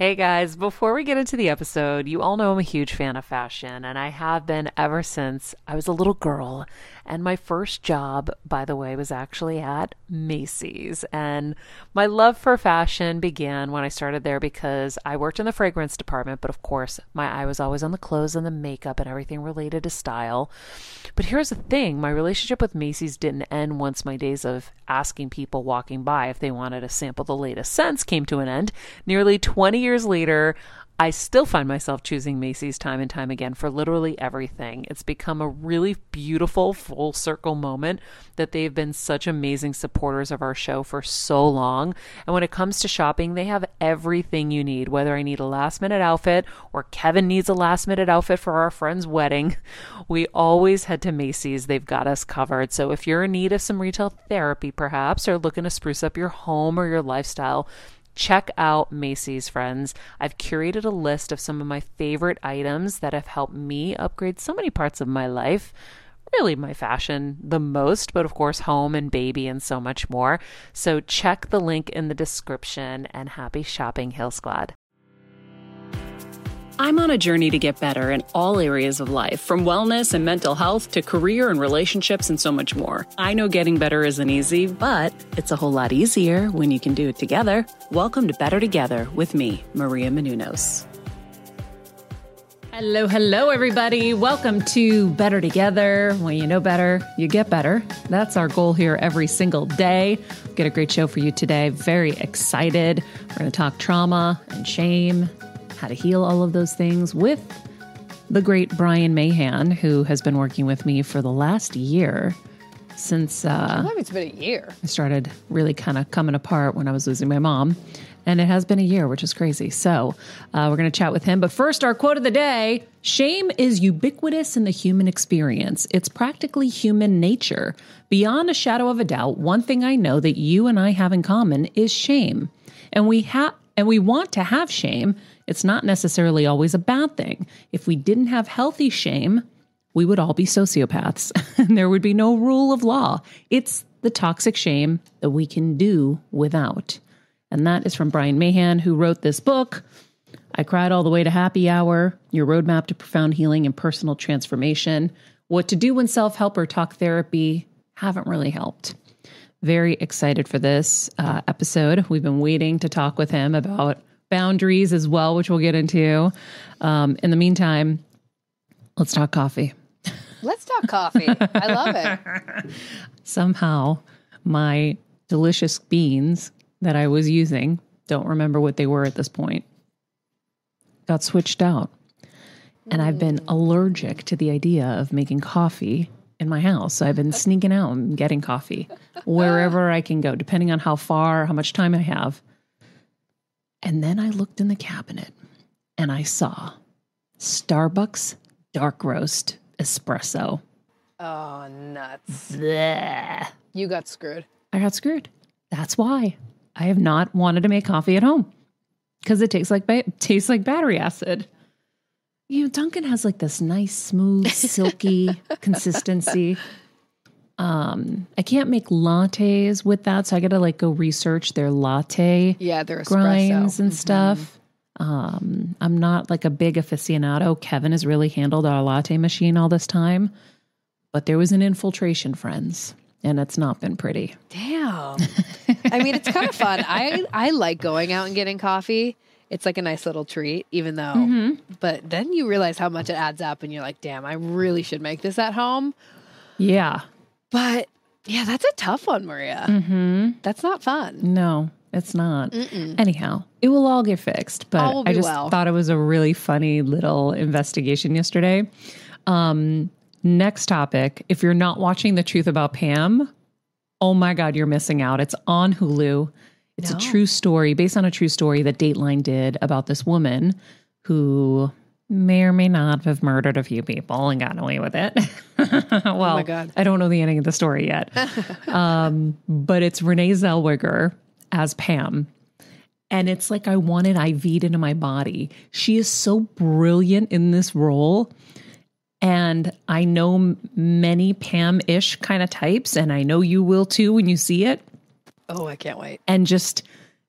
Hey guys, before we get into the episode, you all know I'm a huge fan of fashion, and I have been ever since I was a little girl. And my first job, by the way, was actually at Macy's. And my love for fashion began when I started there because I worked in the fragrance department, but of course, my eye was always on the clothes and the makeup and everything related to style. But here's the thing, my relationship with Macy's didn't end once my days of asking people walking by if they wanted to sample the latest scents came to an end. Nearly 20 years later, I still find myself choosing Macy's time and time again for literally everything. It's become a really beautiful full circle moment that they've been such amazing supporters of our show for so long. And when it comes to shopping, they have everything you need, whether I need a last minute outfit or Kevin needs a last minute outfit for our friend's wedding. We always head to Macy's. They've got us covered. So if you're in need of some retail therapy, perhaps, or looking to spruce up your home or your lifestyle, check out Macy's, friends. I've curated a list of some of my favorite items that have helped me upgrade so many parts of my life. Really my fashion the most, but of course home and baby and so much more. So check the link in the description and happy shopping, Hill Squad. I'm on a journey to get better in all areas of life, from wellness and mental health to career and relationships and so much more. I know getting better isn't easy, but it's a whole lot easier when you can do it together. Welcome to Better Together with me, Maria Menounos. Hello, everybody. Welcome to Better Together. When you know better, you get better. That's our goal here every single day. We've got a great show for you today. Very excited. We're going to talk trauma and shame, how to heal all of those things with the great Brian Mahan, who has been working with me for the last year since it's been a year. I started really kind of coming apart when I was losing my mom. And it has been a year, which is crazy. So we're going to chat with him. But first, our quote of the day: shame is ubiquitous in the human experience. It's practically human nature. Beyond a shadow of a doubt, one thing I know that you and I have in common is shame. And we want to have shame. It's not necessarily always a bad thing. If we didn't have healthy shame, we would all be sociopaths and there would be no rule of law. It's the toxic shame that we can do without. And that is from Brian Mahan, who wrote this book, I Cried All the Way to Happy Hour, Your Roadmap to Profound Healing and Personal Transformation. What to do when self-help or talk therapy haven't really helped. Very excited for this episode. We've been waiting to talk with him about boundaries as well, which we'll get into. In the meantime, let's talk coffee. Let's talk coffee. I love it. Somehow, my delicious beans that I was using, don't remember what they were at this point, got switched out. And I've been allergic to the idea of making coffee in my house. So I've been sneaking out and getting coffee wherever I can go, depending on how far, how much time I have. And then I looked in the cabinet and I saw Starbucks dark roast espresso. Oh, nuts. Blech. You got screwed. I got screwed. That's why I have not wanted to make coffee at home, because it tastes like battery acid. You know, Dunkin' has like this nice, smooth, silky consistency. I can't make lattes with that, so I got to like go research their latte their grinds espresso and stuff. I'm not like a big aficionado. Kevin has really handled our latte machine all this time, but there was an infiltration, friends, and it's not been pretty. Damn. I mean, it's kind of fun. I like going out and getting coffee. It's like a nice little treat, even though, but then you realize how much it adds up and you're like, damn, I really should make this at home. Yeah. But yeah, that's a tough one, Maria. That's not fun. No, it's not. Anyhow, it will all get fixed, but I just thought it was a really funny little investigation yesterday. Next topic. If you're not watching The Truth About Pam, oh my God, you're missing out. It's on Hulu. It's a true story, based on a true story that Dateline did about this woman who may or may not have murdered a few people and gotten away with it. Well, oh my God. I don't know the ending of the story yet. But it's Renee Zellweger as Pam. And it's like I want it IV'd into my body. She is so brilliant in this role. And I know many Pam-ish kind of types, and I know you will too when you see it. Oh, I can't wait. And just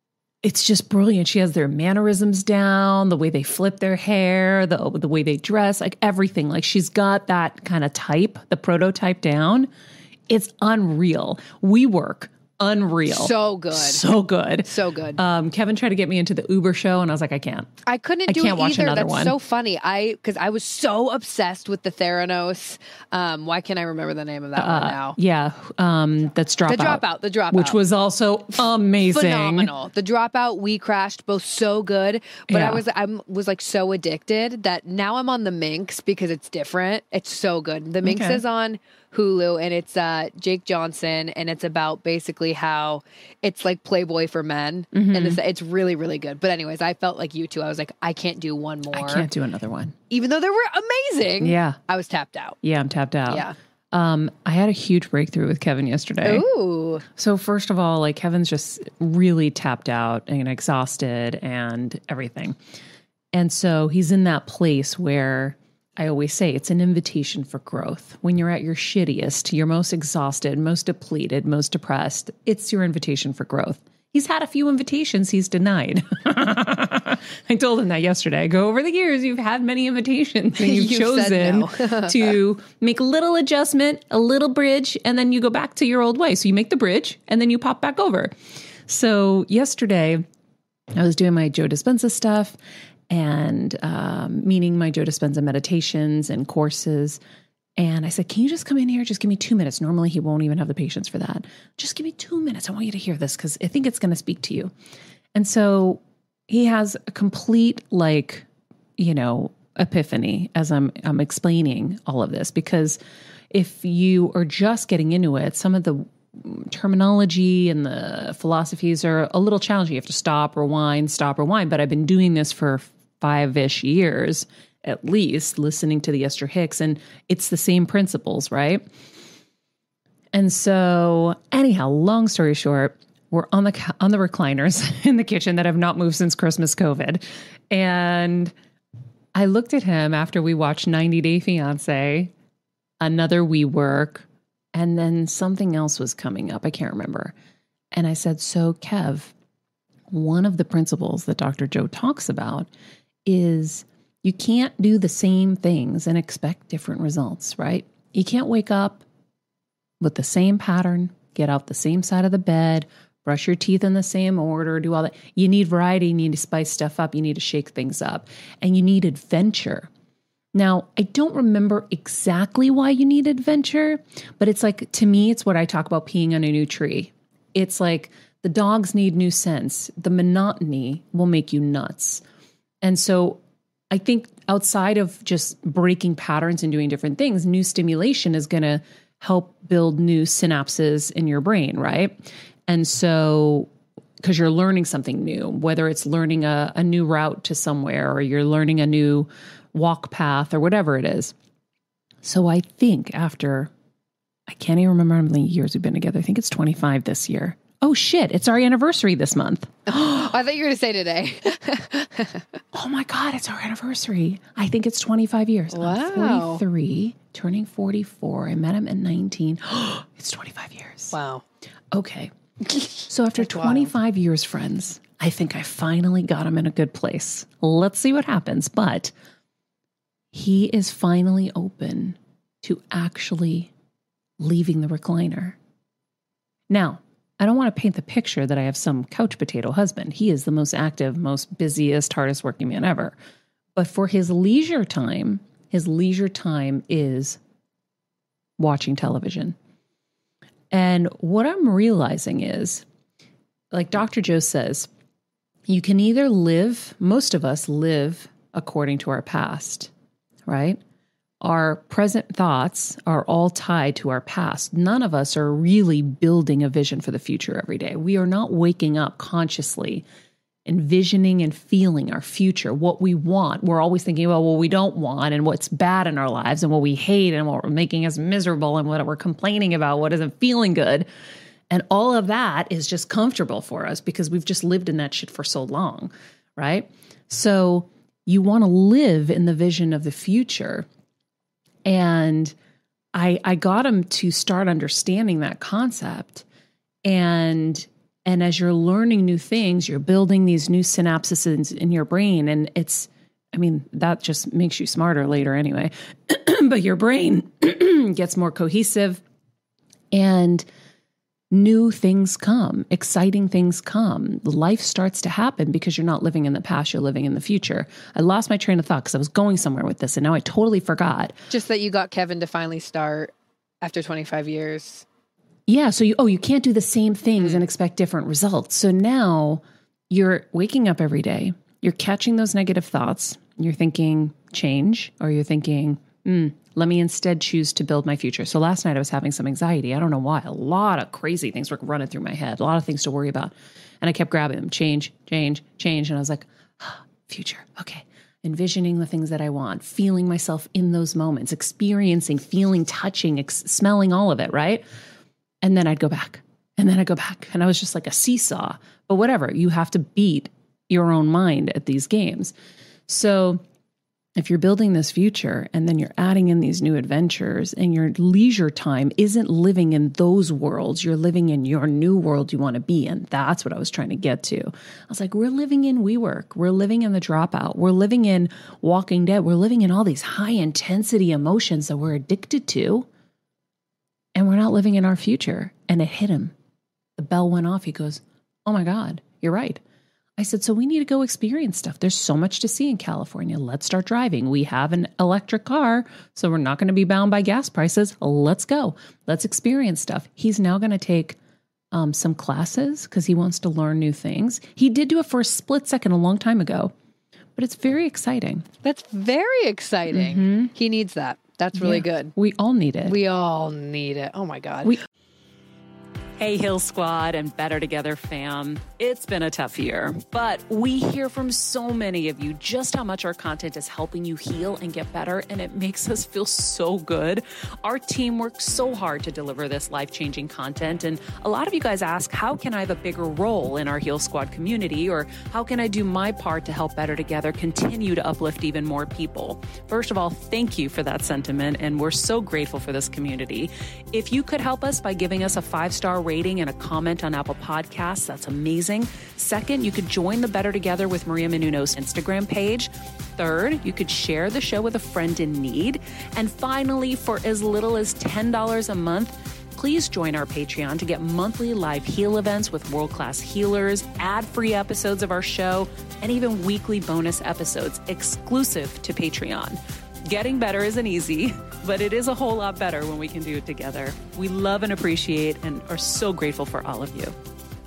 it's just brilliant. She has their mannerisms down, the way they flip their hair, the way they dress, like everything. Like she's got that kind of type, the prototype down. It's unreal. WeWork, unreal. So good. So good. So good. Kevin tried to get me into the Uber show, and I was like, I can't. I couldn't do can't it watch either. another That's one. so funny. Because I was so obsessed with the Theranos. Why can't I remember the name of that one now? Yeah, that's Dropout. The Dropout. Which was also amazing. Phenomenal. The Dropout, We Crashed, both so good. But Yeah. I was like so addicted that now I'm on the Minx because it's different. It's so good. The Minx Okay. is on Hulu, and it's Jake Johnson, and it's about basically how it's like Playboy for men, and it's really, really good. But anyways, I felt like you too. I was like, I can't do one more. I can't do another one. Even though they were amazing. Yeah. I was tapped out. Yeah, I'm tapped out. Yeah. I had a huge breakthrough with Kevin yesterday. Ooh. So first of all, like Kevin's just really tapped out and exhausted and everything. And so he's in that place where I always say it's an invitation for growth. When you're at your shittiest, you're most exhausted, most depleted, most depressed, it's your invitation for growth. He's had a few invitations he's denied. I told him that yesterday. I go, over the years, you've had many invitations and you've chosen to make a little adjustment, a little bridge, and then you go back to your old way. So you make the bridge and then you pop back over. So yesterday, I was doing my Joe Dispenza stuff and meaning my Joe Dispenza meditations and courses. And I said, can you just come in here? Just give me 2 minutes. Normally he won't even have the patience for that. Just give me 2 minutes. I want you to hear this because I think it's going to speak to you. And so he has a complete, like, epiphany as I'm explaining all of this, because if you are just getting into it, some of the terminology and the philosophies are a little challenging. You have to stop, rewind. But I've been doing this for 5-ish years, at least, listening to the Esther Hicks, and it's the same principles, right? And so anyhow, long story short, we're on the recliners in the kitchen that have not moved since Christmas COVID. And I looked at him after we watched 90 Day Fiancé, another WeWork, and then something else was coming up. I can't remember. And I said, so Kev, one of the principles that Dr. Joe talks about is you can't do the same things and expect different results, right? You can't wake up with the same pattern, get out the same side of the bed, brush your teeth in the same order, do all that. You need variety, you need to spice stuff up, you need to shake things up, and you need adventure. Now, I don't remember exactly why you need adventure, but it's like, to me, it's what I talk about peeing on a new tree. It's like the dogs need new scents. The monotony will make you nuts. And so I think outside of just breaking patterns and doing different things, new stimulation is going to help build new synapses in your brain, right? And so, because you're learning something new, whether it's learning a new route to somewhere or you're learning a new walk path or whatever it is. So I think after, I can't even remember how many years we've been together. I think it's 25 this year. Oh shit, it's our anniversary this month. I thought you were going to say today. Oh my God, it's our anniversary. I think it's 25 years. Wow. I'm 43, turning 44. I met him at 19. It's 25 years. Wow. Okay. So after 25 years, friends, I think I finally got him in a good place. Let's see what happens. But he is finally open to actually leaving the recliner. Now, I don't want to paint the picture that I have some couch potato husband. He is the most active, most busiest, hardest working man ever. But for his leisure time is watching television. And what I'm realizing is, like Dr. Joe says, you can either live, most of us live according to our past, right? Our present thoughts are all tied to our past. None of us are really building a vision for the future every day. We are not waking up consciously, envisioning and feeling our future, what we want. We're always thinking about what we don't want and what's bad in our lives and what we hate and what we're making us miserable and what we're complaining about, what isn't feeling good. And all of that is just comfortable for us because we've just lived in that shit for so long, right? So you want to live in the vision of the future. And I got him to start understanding that concept. And And as you're learning new things, you're building these new synapses in your brain. And that just makes you smarter later anyway. But your brain gets more cohesive and new things come, exciting things come. Life starts to happen because you're not living in the past, you're living in the future. I lost my train of thought because I was going somewhere with this and now I totally forgot. Just that you got Kevin to finally start after 25 years. Yeah. So you can't do the same things and expect different results. So now you're waking up every day, you're catching those negative thoughts, you're thinking change, or you're thinking, let me instead choose to build my future. So last night I was having some anxiety. I don't know why. A lot of crazy things were running through my head, a lot of things to worry about. And I kept grabbing them, change. And I was like, future. Okay. Envisioning the things that I want, feeling myself in those moments, experiencing, feeling, touching, smelling, all of it. Right. And then I'd go back and then I'd go back. And I was just like a seesaw, but whatever. You have to beat your own mind at these games. So if you're building this future and then you're adding in these new adventures and your leisure time isn't living in those worlds, you're living in your new world you want to be in. That's what I was trying to get to. I was like, we're living in WeWork. We're living in The Dropout. We're living in Walking Dead. We're living in all these high intensity emotions that we're addicted to. And we're not living in our future. And it hit him. The bell went off. He goes, oh my God, you're right. I said, so we need to go experience stuff. There's so much to see in California. Let's start driving. We have an electric car, so we're not going to be bound by gas prices. Let's go. Let's experience stuff. He's now going to take some classes because he wants to learn new things. He did do it for a split second a long time ago, but it's very exciting. That's very exciting. Mm-hmm. He needs that. That's really good. We all need it. We all need it. Oh my God. Hey, Hill Squad and Better Together fam. It's been a tough year, but we hear from so many of you just how much our content is helping you heal and get better, and it makes us feel so good. Our team works so hard to deliver this life-changing content, and a lot of you guys ask, how can I have a bigger role in our Heal Squad community, or how can I do my part to help Better Together continue to uplift even more people? First of all, thank you for that sentiment, and we're so grateful for this community. If you could help us by giving us a 5-star rating and a comment on Apple Podcasts, that's amazing. Second, you could join the Better Together with Maria Menounos Instagram page. Third, you could share the show with a friend in need. And finally, for as little as $10 a month, please join our Patreon to get monthly live heal events with world-class healers, ad-free episodes of our show, and even weekly bonus episodes exclusive to Patreon. Getting better isn't easy, but it is a whole lot better when we can do it together. We love and appreciate and are so grateful for all of you.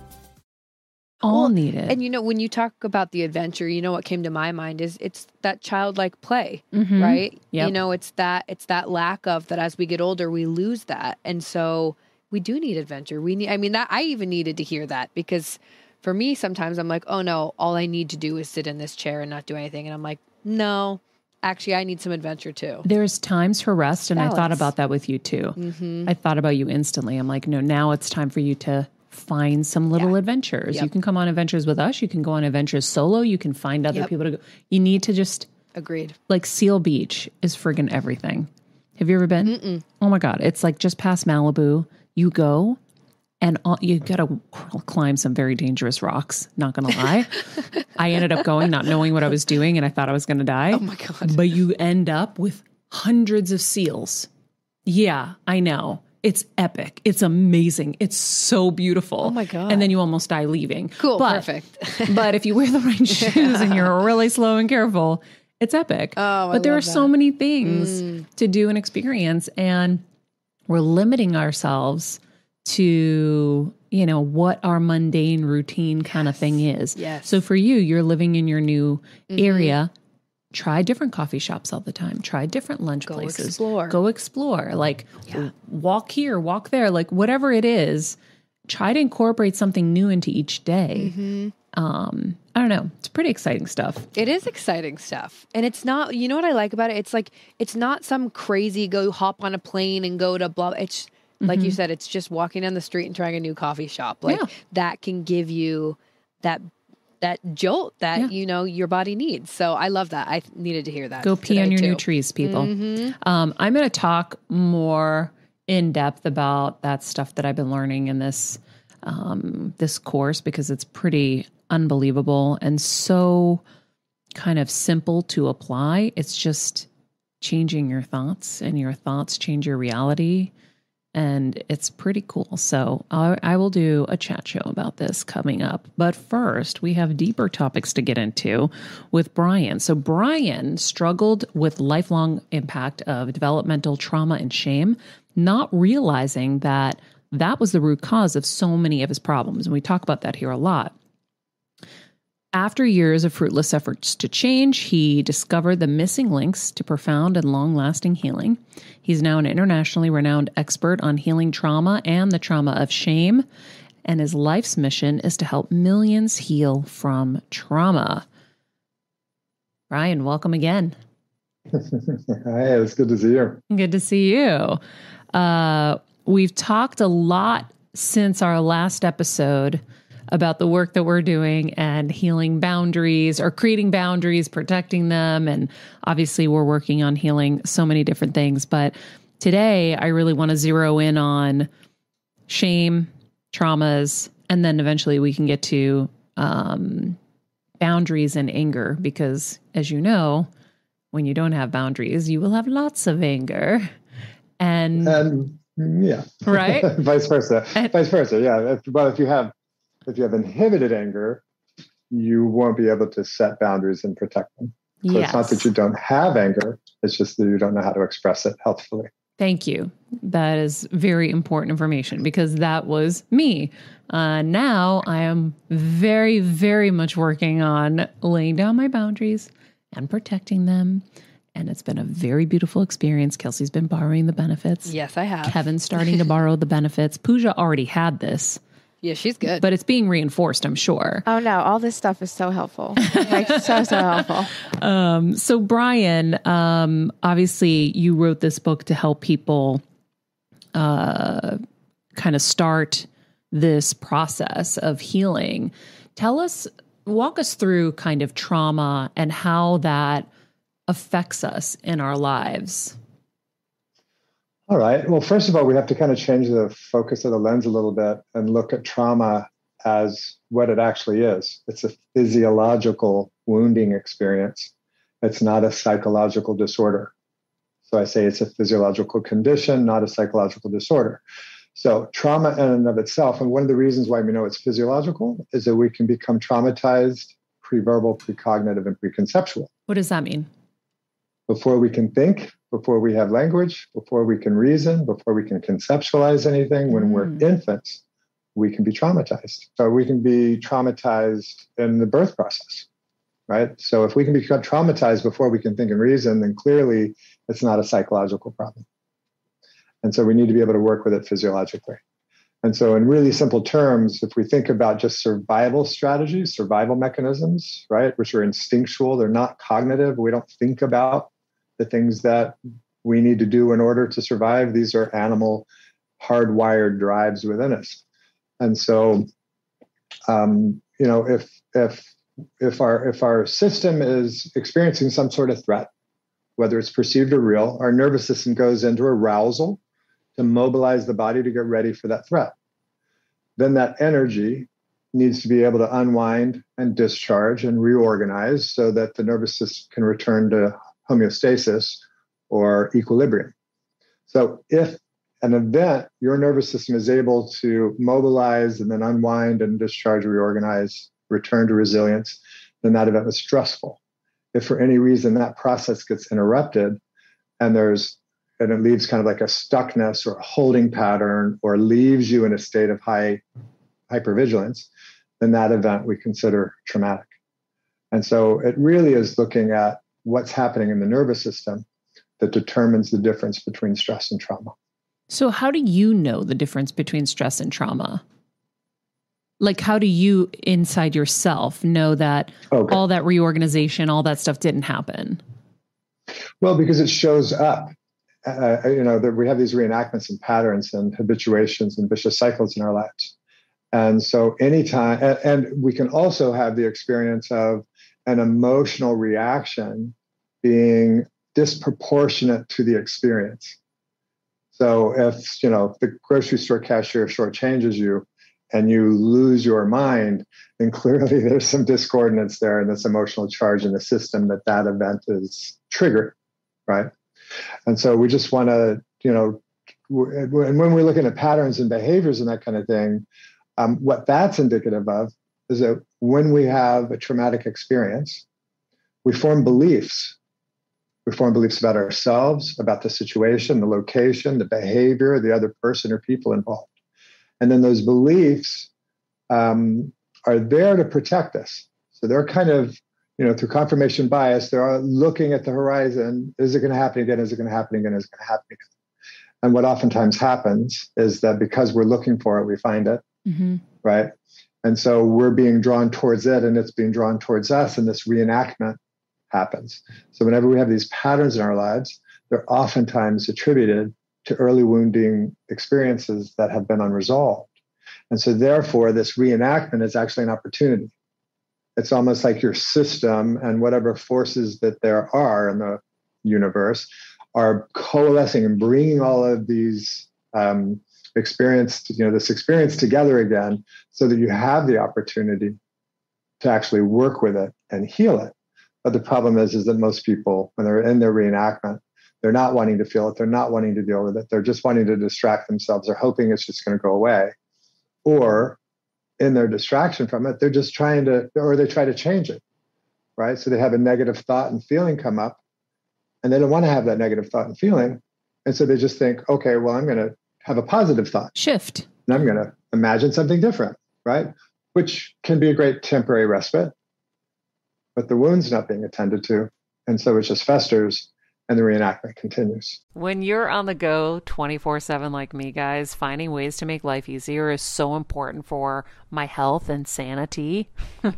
All need it. And when you talk about the adventure, what came to my mind is it's that childlike play, right? Yep. It's that lack of that as we get older, we lose that. And so we do need adventure. I even needed to hear that because for me, sometimes I'm like, oh no, all I need to do is sit in this chair and not do anything. And I'm like, no. Actually, I need some adventure too. There's times for rest, and Balance. I thought about that with you too. Mm-hmm. I thought about you instantly. I'm like, no, now it's time for you to find some little adventures. Yep. You can come on adventures with us. You can go on adventures solo. You can find other people to go. You need to just... Agreed. Like Seal Beach is friggin' everything. Have you ever been? Mm-mm. Oh my God. It's like just past Malibu. You go and you got to climb some very dangerous rocks. Not going to lie. I ended up going not knowing what I was doing and I thought I was going to die. Oh my God. But you end up with hundreds of seals. Yeah, I know. It's epic. It's amazing. It's so beautiful. Oh my God. And then you almost die leaving. Cool. Perfect. But if you wear the right shoes and you're really slow and careful, it's epic. Oh, but there are so many things to do and experience, and we're limiting ourselves to, what our mundane routine kind of thing is. Yes. So for you, you're living in your new area. Try different coffee shops all the time. Try different lunch places. Go explore. Like walk here, walk there, like whatever it is, try to incorporate something new into each day. Mm-hmm. I don't know. It's pretty exciting stuff. It is exciting stuff. And it's not, what I like about it? It's like, it's not some crazy go hop on a plane and go to blah. It's like you said, it's just walking down the street and trying a new coffee shop. Like that can give you that jolt that, your body needs. So I love that. I needed to hear that. Go pee on your new trees, people. Mm-hmm. I'm going to talk more in depth about that stuff that I've been learning in this this course because it's pretty unbelievable and so kind of simple to apply. It's just changing your thoughts, and your thoughts change your reality. And it's pretty cool. So I will do a chat show about this coming up. But first, we have deeper topics to get into with Brian. So Brian struggled with lifelong impact of developmental trauma and shame, not realizing that that was the root cause of so many of his problems. And we talk about that here a lot. After years of fruitless efforts to change, he discovered the missing links to profound and long-lasting healing. He's now an internationally renowned expert on healing trauma and the trauma of shame, and his life's mission is to help millions heal from trauma. Brian, welcome again. Hi, it's good to see you. Good to see you. We've talked a lot since our last episode about the work that we're doing and healing boundaries or creating boundaries, protecting them. And obviously we're working on healing so many different things. But today I really want to zero in on shame, traumas, and then eventually we can get to boundaries and anger, because as you know, when you don't have boundaries, you will have lots of anger. And yeah, right. Vice versa. Yeah. If you have inhibited anger, you won't be able to set boundaries and protect them. So It's not that you don't have anger. It's just that you don't know how to express it healthfully. Thank you. That is very important information, because that was me. Now I am very, very much working on laying down my boundaries and protecting them. And it's been a very beautiful experience. Kelsey's been borrowing the benefits. Yes, I have. Kevin's starting to borrow the benefits. Pooja already had this. Yeah, she's good. But it's being reinforced, I'm sure. Oh, no. All this stuff is so helpful. Like, so helpful. So, Brian, obviously, you wrote this book to help people kind of start this process of healing. Walk us through kind of trauma and how that affects us in our lives. All right. Well, first of all, we have to kind of change the focus of the lens a little bit and look at trauma as what it actually is. It's a physiological wounding experience. It's not a psychological disorder. So I say it's a physiological condition, not a psychological disorder. So trauma in and of itself, and one of the reasons why we know it's physiological is that we can become traumatized pre-verbal, precognitive, and preconceptual. What does that mean? Before we can think, before we have language, before we can reason, before we can conceptualize anything, when we're infants, we can be traumatized. So we can be traumatized in the birth process, right? So if we can become traumatized before we can think and reason, then clearly it's not a psychological problem. And so we need to be able to work with it physiologically. And so in really simple terms, if we think about just survival strategies, survival mechanisms, right, which are instinctual, they're not cognitive. We don't think about the things that we need to do in order to survive. These are animal hardwired drives within us. And so, if our system is experiencing some sort of threat, whether it's perceived or real, our nervous system goes into arousal to mobilize the body to get ready for that threat. Then that energy needs to be able to unwind and discharge and reorganize so that the nervous system can return to homeostasis or equilibrium. So if an event, your nervous system is able to mobilize and then unwind and discharge, reorganize, return to resilience, then that event was stressful. If for any reason that process gets interrupted and it leaves kind of like a stuckness or a holding pattern or leaves you in a state of high hypervigilance, then that event we consider traumatic. And so it really is looking at what's happening in the nervous system that determines the difference between stress and trauma. So how do you know the difference between stress and trauma? Like, how do you inside yourself know that all that reorganization, all that stuff didn't happen? Well, because it shows up. That we have these reenactments and patterns and habituations and vicious cycles in our lives. And so anytime, and we can also have the experience of an emotional reaction being disproportionate to the experience. So if, the grocery store cashier shortchanges you and you lose your mind, then clearly there's some discordance there in this emotional charge in the system that event is triggered, right? And so we just want to, and when we're looking at patterns and behaviors and that kind of thing, what that's indicative of is that when we have a traumatic experience, we form beliefs. We form beliefs about ourselves, about the situation, the location, the behavior, the other person or people involved. And then those beliefs are there to protect us. So they're kind of, through confirmation bias, they're looking at the horizon. Is it going to happen again? Is it going to happen again? Is it going to happen again? And what oftentimes happens is that because we're looking for it, we find it, right? And so we're being drawn towards it, and it's being drawn towards us, and this reenactment happens. So whenever we have these patterns in our lives, they're oftentimes attributed to early wounding experiences that have been unresolved. And so therefore, this reenactment is actually an opportunity. It's almost like your system and whatever forces that there are in the universe are coalescing and bringing all of these this experience together again, so that you have the opportunity to actually work with it and heal it. But the problem is that most people, when they're in their reenactment, they're not wanting to feel it. They're not wanting to deal with it. They're just wanting to distract themselves. They're hoping it's just going to go away. Or in their distraction from it, they're just try to change it, right? So they have a negative thought and feeling come up, and they don't want to have that negative thought and feeling. And so they just think, okay, well, I'm going to have a positive thought. Shift. And I'm going to imagine something different, right? Which can be a great temporary respite, but the wound's not being attended to. And so it just festers, and the reenactment continues. When you're on the go 24/7 like me, guys, finding ways to make life easier is so important for my health and sanity.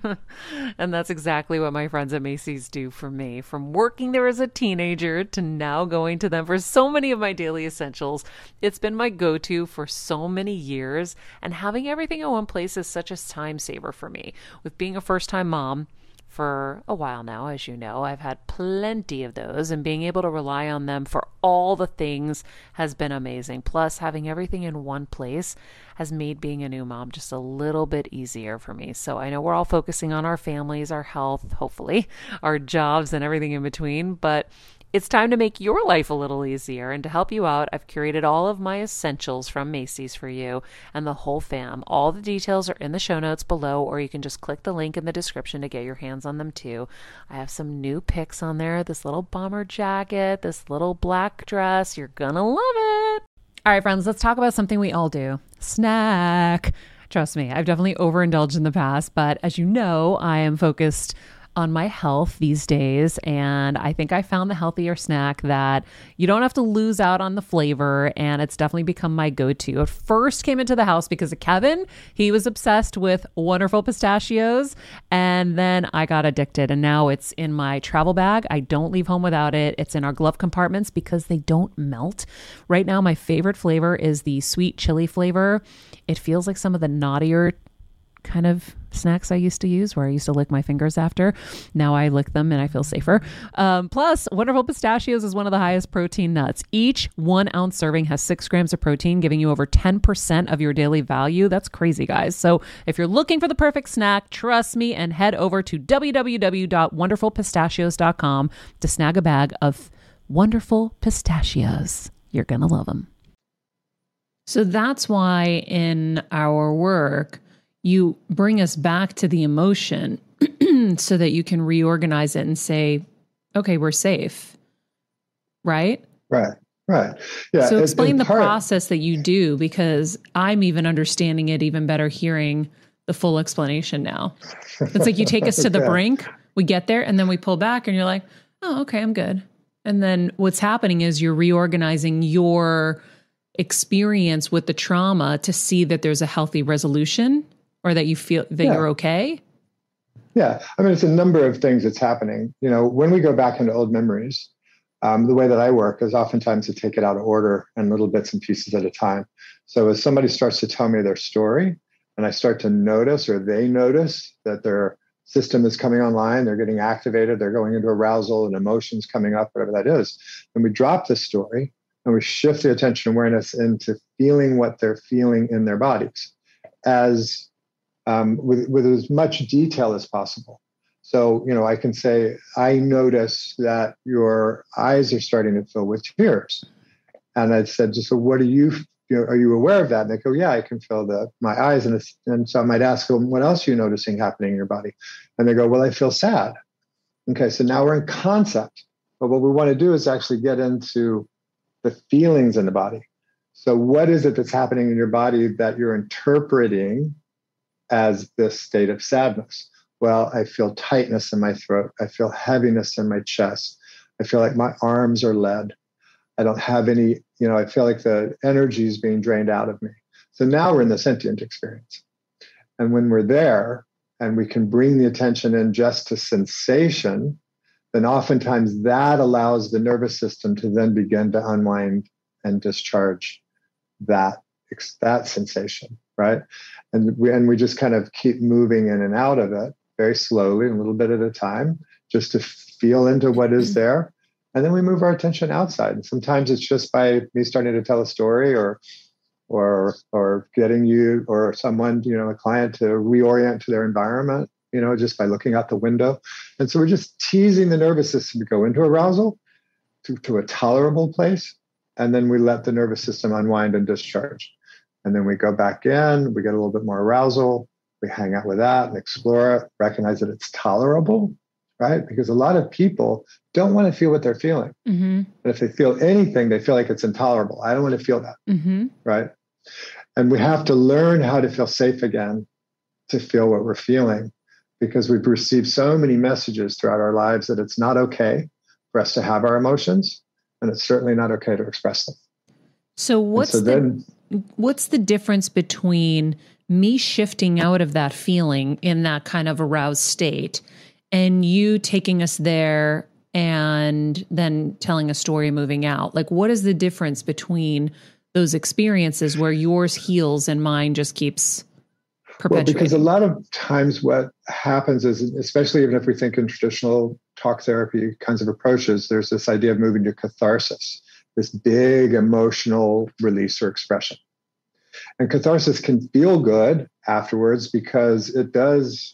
And that's exactly what my friends at Macy's do for me. From working there as a teenager to now going to them for so many of my daily essentials, it's been my go-to for so many years. And having everything in one place is such a time saver for me. With being a first-time mom, for a while now, as you know, I've had plenty of those, and being able to rely on them for all the things has been amazing. Plus, having everything in one place has made being a new mom just a little bit easier for me. So I know we're all focusing on our families, our health, hopefully, our jobs and everything in between, but it's time to make your life a little easier. And to help you out, I've curated all of my essentials from Macy's for you and the whole fam. All the details are in the show notes below, or you can just click the link in the description to get your hands on them too. I have some new picks on there. This little bomber jacket, this little black dress. You're gonna love it. All right, friends, let's talk about something we all do. Snack. Trust me, I've definitely overindulged in the past, but as you know, I am focused on my health these days, and I think I found the healthier snack that you don't have to lose out on the flavor, and it's definitely become my go-to. It first came into the house because of Kevin. He was obsessed with Wonderful Pistachios, and then I got addicted, and now it's in my travel bag. I don't leave home without it. It's in our glove compartments because they don't melt. Right now, my favorite flavor is the sweet chili flavor. It feels like some of the naughtier kind of snacks I used to use, where I used to lick my fingers after. Now I lick them and I feel safer. Plus, Wonderful Pistachios is one of the highest protein nuts. Each 1 ounce serving has 6 grams of protein, giving you over 10% of your daily value. That's crazy, guys. So if you're looking for the perfect snack, trust me and head over to www.wonderfulpistachios.com to snag a bag of Wonderful Pistachios. You're going to love them. So that's why in our work, you bring us back to the emotion so that you can reorganize it and say, okay, we're safe. Right? Right. Yeah. So explain the process that you do, because I'm even understanding it even better hearing the full explanation now. It's like you take us to the brink, we get there, and then we pull back and you're like, oh, okay, I'm good. And then what's happening is you're reorganizing your experience with the trauma to see that there's a healthy resolution, or that you feel that you're okay? Yeah. I mean, it's a number of things that's happening. When we go back into old memories, the way that I work is oftentimes to take it out of order and little bits and pieces at a time. So as somebody starts to tell me their story, and I start to notice, or they notice, that their system is coming online, they're getting activated, they're going into arousal and emotions coming up, whatever that is, then we drop the story and we shift the attention awareness into feeling what they're feeling in their bodies. as with as much detail as possible. So, I can say, I notice that your eyes are starting to fill with tears. And I said, so what are you aware of that? And they go, yeah, I can feel my eyes. And so I might ask them, what else are you noticing happening in your body? And they go, well, I feel sad. Okay, so now we're in concept. But what we want to do is actually get into the feelings in the body. So what is it that's happening in your body that you're interpreting as this state of sadness? Well, I feel tightness in my throat. I feel heaviness in my chest. I feel like my arms are lead. I don't have any, I feel like the energy is being drained out of me. So now we're in the sentient experience. And when we're there and we can bring the attention in just to sensation, then oftentimes that allows the nervous system to then begin to unwind and discharge that sensation, right? And we just kind of keep moving in and out of it very slowly, a little bit at a time, just to feel into what is there. And then we move our attention outside. And sometimes it's just by me starting to tell a story or getting you or someone, a client to reorient to their environment, just by looking out the window. And so we're just teasing the nervous system to go into arousal to a tolerable place. And then we let the nervous system unwind and discharge. And then we go back in, we get a little bit more arousal. We hang out with that and explore it, recognize that it's tolerable, right? Because a lot of people don't want to feel what they're feeling. Mm-hmm. And if they feel anything, they feel like it's intolerable. I don't want to feel that, right? And we have to learn how to feel safe again to feel what we're feeling, because we've received so many messages throughout our lives that it's not okay for us to have our emotions, and it's certainly not okay to express them. So what's the difference between me shifting out of that feeling in that kind of aroused state and you taking us there and then telling a story moving out? Like, what is the difference between those experiences where yours heals and mine just keeps perpetuating? Well, because a lot of times what happens is, especially even if we think in traditional talk therapy kinds of approaches, there's this idea of moving to catharsis, this big emotional release or expression. And catharsis can feel good afterwards because it does,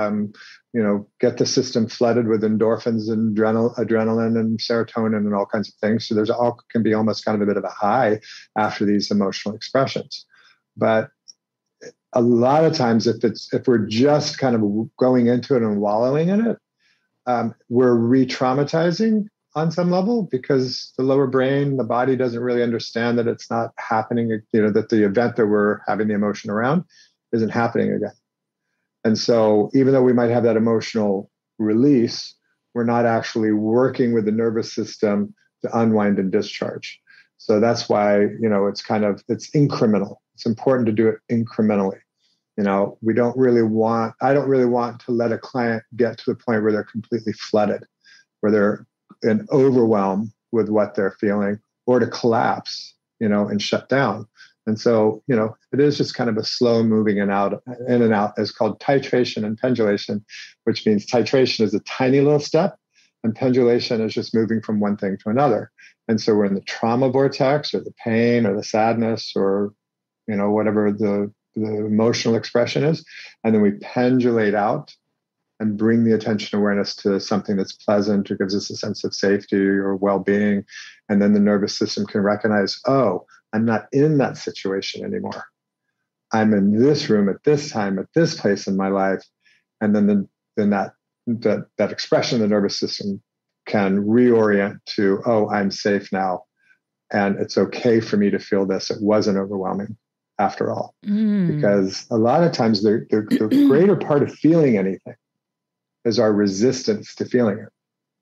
get the system flooded with endorphins and adrenaline and serotonin and all kinds of things. So can be almost kind of a bit of a high after these emotional expressions. But a lot of times, if we're just kind of going into it and wallowing in it, we're re-traumatizing on some level, because the lower brain, the body doesn't really understand that it's not happening, that the event that we're having the emotion around isn't happening again. And so even though we might have that emotional release, we're not actually working with the nervous system to unwind and discharge. So that's why, it's incremental. It's important to do it incrementally. I don't really want to let a client get to the point where they're completely flooded, where they're in overwhelm with what they're feeling, or to collapse, and shut down. And so, it is just kind of a slow moving in and out. It's called titration and pendulation, which means titration is a tiny little step, and pendulation is just moving from one thing to another. And so we're in the trauma vortex, or the pain, or the sadness, or, whatever the emotional expression is. And then we pendulate out and bring the attention awareness to something that's pleasant or gives us a sense of safety or well-being. And then the nervous system can recognize, oh, I'm not in that situation anymore. I'm in this room at this time, at this place in my life. And then that expression of the nervous system can reorient to, oh, I'm safe now. And it's okay for me to feel this. It wasn't overwhelming after all. Because a lot of times the greater part of feeling anything is our resistance to feeling it.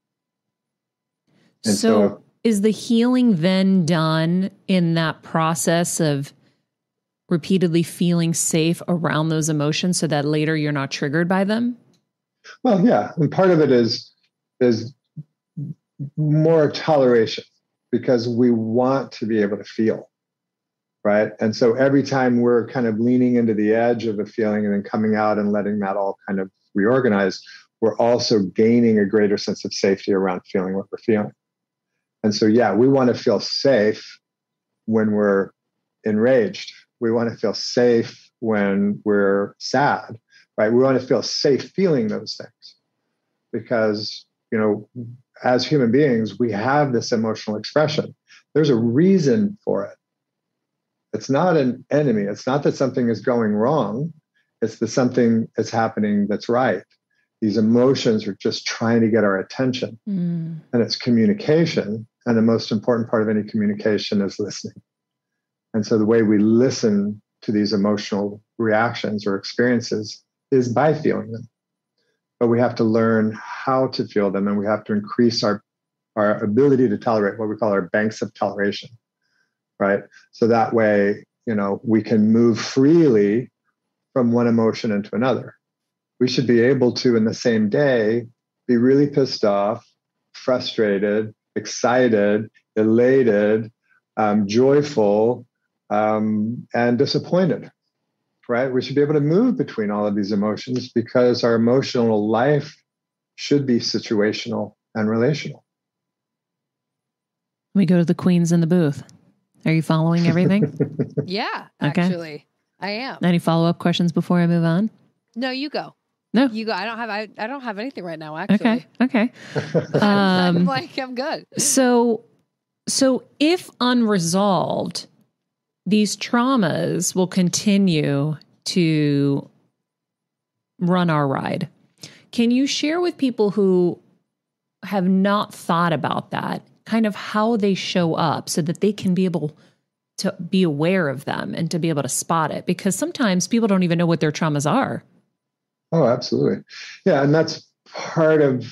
And so is the healing then done in that process of repeatedly feeling safe around those emotions so that later you're not triggered by them? Well, yeah. And part of it is more toleration, because we want to be able to feel, right? And so every time we're kind of leaning into the edge of a feeling and then coming out and letting that all kind of reorganize, we're also gaining a greater sense of safety around feeling what we're feeling. And so, yeah, we want to feel safe when we're enraged. We want to feel safe when we're sad, right? We want to feel safe feeling those things because, as human beings, we have this emotional expression. There's a reason for it. It's not an enemy. It's not that something is going wrong. It's that something is happening that's right. These emotions are just trying to get our attention. And it's communication. And the most important part of any communication is listening. And so the way we listen to these emotional reactions or experiences is by feeling them. But we have to learn how to feel them, and we have to increase our ability to tolerate, what we call our banks of toleration, right? So that way, we can move freely from one emotion into another. We should be able to, in the same day, be really pissed off, frustrated, excited, elated, joyful, and disappointed, right? We should be able to move between all of these emotions because our emotional life should be situational and relational. We go to the queens in the booth. Are you following everything? Yeah, Okay. actually, I am. Any follow-up questions before I move on? No, you go. No. You go. I don't have anything right now, actually. Okay. I'm good. So if unresolved, these traumas will continue to run our ride. Can you share with people who have not thought about that, kind of how they show up so that they can be able to be aware of them and to be able to spot it? Because sometimes people don't even know what their traumas are. Oh, absolutely. Yeah. And that's part of,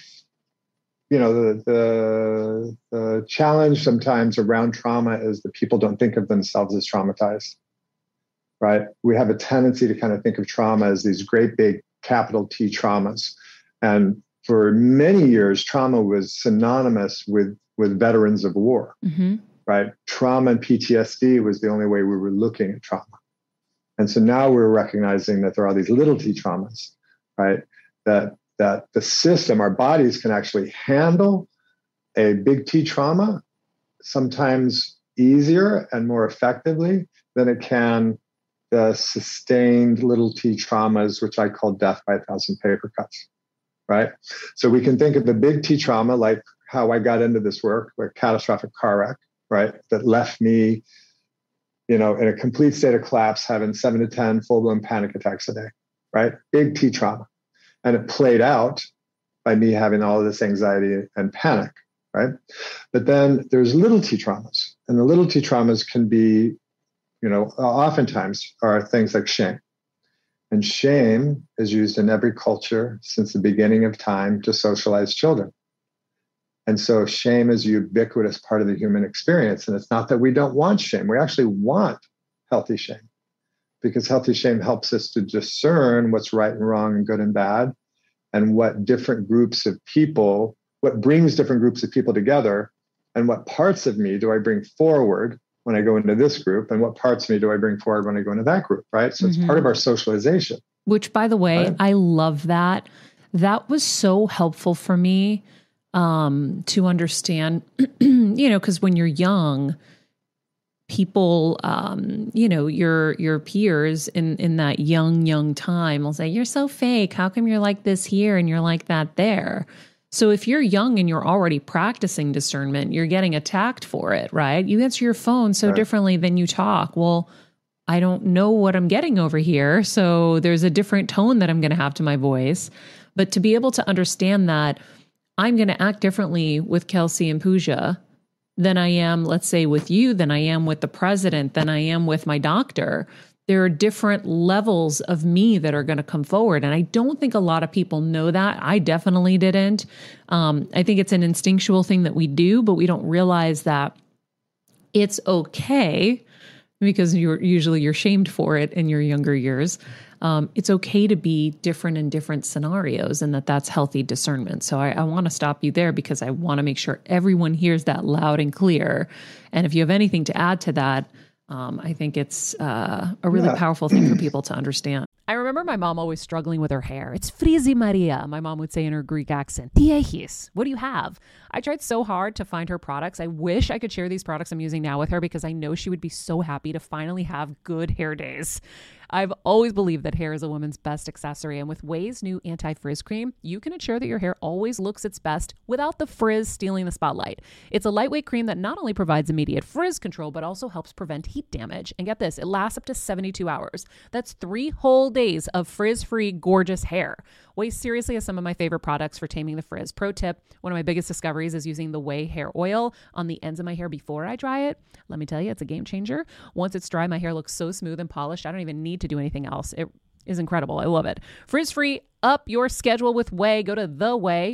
the challenge sometimes around trauma is that people don't think of themselves as traumatized, right? We have a tendency to kind of think of trauma as these great big capital T traumas. And for many years, trauma was synonymous with veterans of war, right? Trauma and PTSD was the only way we were looking at trauma. And so now we're recognizing that there are these little T traumas, right? That the system, our bodies can actually handle a big T trauma sometimes easier and more effectively than it can the sustained little T traumas, which I call death by 1,000 paper cuts, right? So we can think of the big T trauma like how I got into this work, like catastrophic car wreck, right? That left me, in a complete state of collapse, having 7 to 10 full-blown panic attacks a day, right? Big T trauma. And it played out by me having all of this anxiety and panic, right? But then there's little T traumas. And the little T traumas can be, oftentimes are things like shame. And shame is used in every culture since the beginning of time to socialize children. And so shame is a ubiquitous part of the human experience. And it's not that we don't want shame. We actually want healthy shame, because healthy shame helps us to discern what's right and wrong and good and bad, and what brings different groups of people together, and what parts of me do I bring forward when I go into this group, and what parts of me do I bring forward when I go into that group, right? So it's part of our socialization. Which, by the way, right? I love that. That was so helpful for me to understand, because when you're young, people, your peers in that young time will say, you're so fake. How come you're like this here and you're like that there? So if you're young and you're already practicing discernment, you're getting attacked for it, right? You answer your phone so differently than you talk. Well, I don't know what I'm getting over here. So there's a different tone that I'm going to have to my voice. But to be able to understand that I'm going to act differently with Kelsey and Pooja than I am, let's say, with you, than I am with the president, than I am with my doctor. There are different levels of me that are going to come forward. And I don't think a lot of people know that. I definitely didn't. I think it's an instinctual thing that we do, but we don't realize that it's okay, because you're shamed for it in your younger years. It's okay to be different in different scenarios, and that's healthy discernment. So I want to stop you there because I want to make sure everyone hears that loud and clear. And if you have anything to add to that, I think it's a really powerful thing for people to understand. I remember remember my mom always struggling with her hair. It's Frizi Maria, my mom would say in her Greek accent. Tiechis, what do you have? I tried so hard to find her products. I wish I could share these products I'm using now with her because I know she would be so happy to finally have good hair days. I've always believed that hair is a woman's best accessory, and with Ouai's new anti-frizz cream, you can ensure that your hair always looks its best without the frizz stealing the spotlight. It's a lightweight cream that not only provides immediate frizz control, but also helps prevent heat damage. And get this, it lasts up to 72 hours. That's 3 whole days of frizz-free, gorgeous hair. Ouai seriously has some of my favorite products for taming the frizz. Pro tip, one of my biggest discoveries is using the Ouai hair oil on the ends of my hair before I dry it. Let me tell you, it's a game changer. Once it's dry, my hair looks so smooth and polished, I don't even need to do anything else. It is incredible. I love it. Frizz-free, up your schedule with Ouai. Go to the Ouai,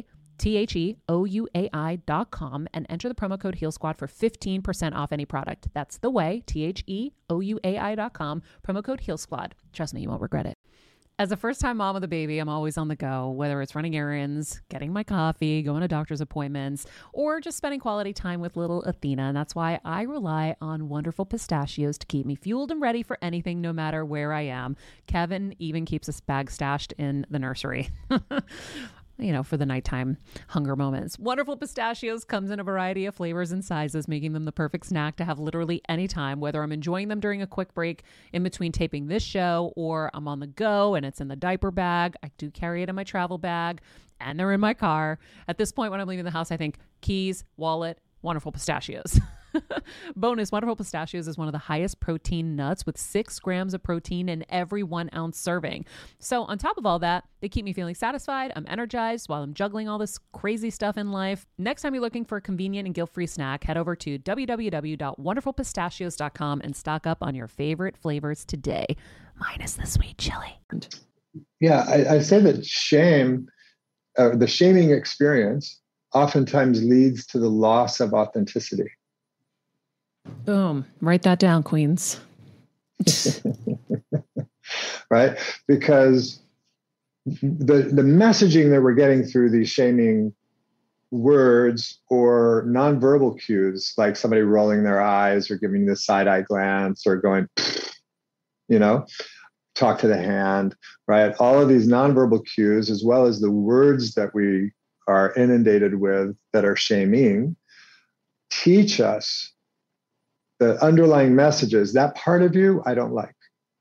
TheOuai.com, and enter the promo code Heal Squad for 15% off any product. That's the Ouai, TheOuai.com, promo code Heal Squad. Trust me, you won't regret it. As a first-time mom with a baby, I'm always on the go, whether it's running errands, getting my coffee, going to doctor's appointments, or just spending quality time with little Athena. And that's why I rely on Wonderful Pistachios to keep me fueled and ready for anything, no matter where I am. Kevin even keeps a bag stashed in the nursery. For the nighttime hunger moments. Wonderful Pistachios comes in a variety of flavors and sizes, making them the perfect snack to have literally any time, whether I'm enjoying them during a quick break in between taping this show or I'm on the go and it's in the diaper bag. I do carry it in my travel bag and they're in my car. At this point, when I'm leaving the house, I think keys, wallet, Wonderful Pistachios. Bonus, Wonderful Pistachios is one of the highest protein nuts with 6 grams of protein in every 1 ounce serving. So on top of all that, they keep me feeling satisfied. I'm energized while I'm juggling all this crazy stuff in life. Next time you're looking for a convenient and guilt-free snack, head over to www.wonderfulpistachios.com and stock up on your favorite flavors today, minus the sweet chili. Yeah, I say that shame, the shaming experience, oftentimes leads to the loss of authenticity. Boom. Write that down, Queens. Right? Because the messaging that we're getting through these shaming words or nonverbal cues, like somebody rolling their eyes or giving the side eye glance or going, talk to the hand, right? All of these nonverbal cues, as well as the words that we are inundated with that are shaming, teach us the underlying messages. That part of you, I don't like.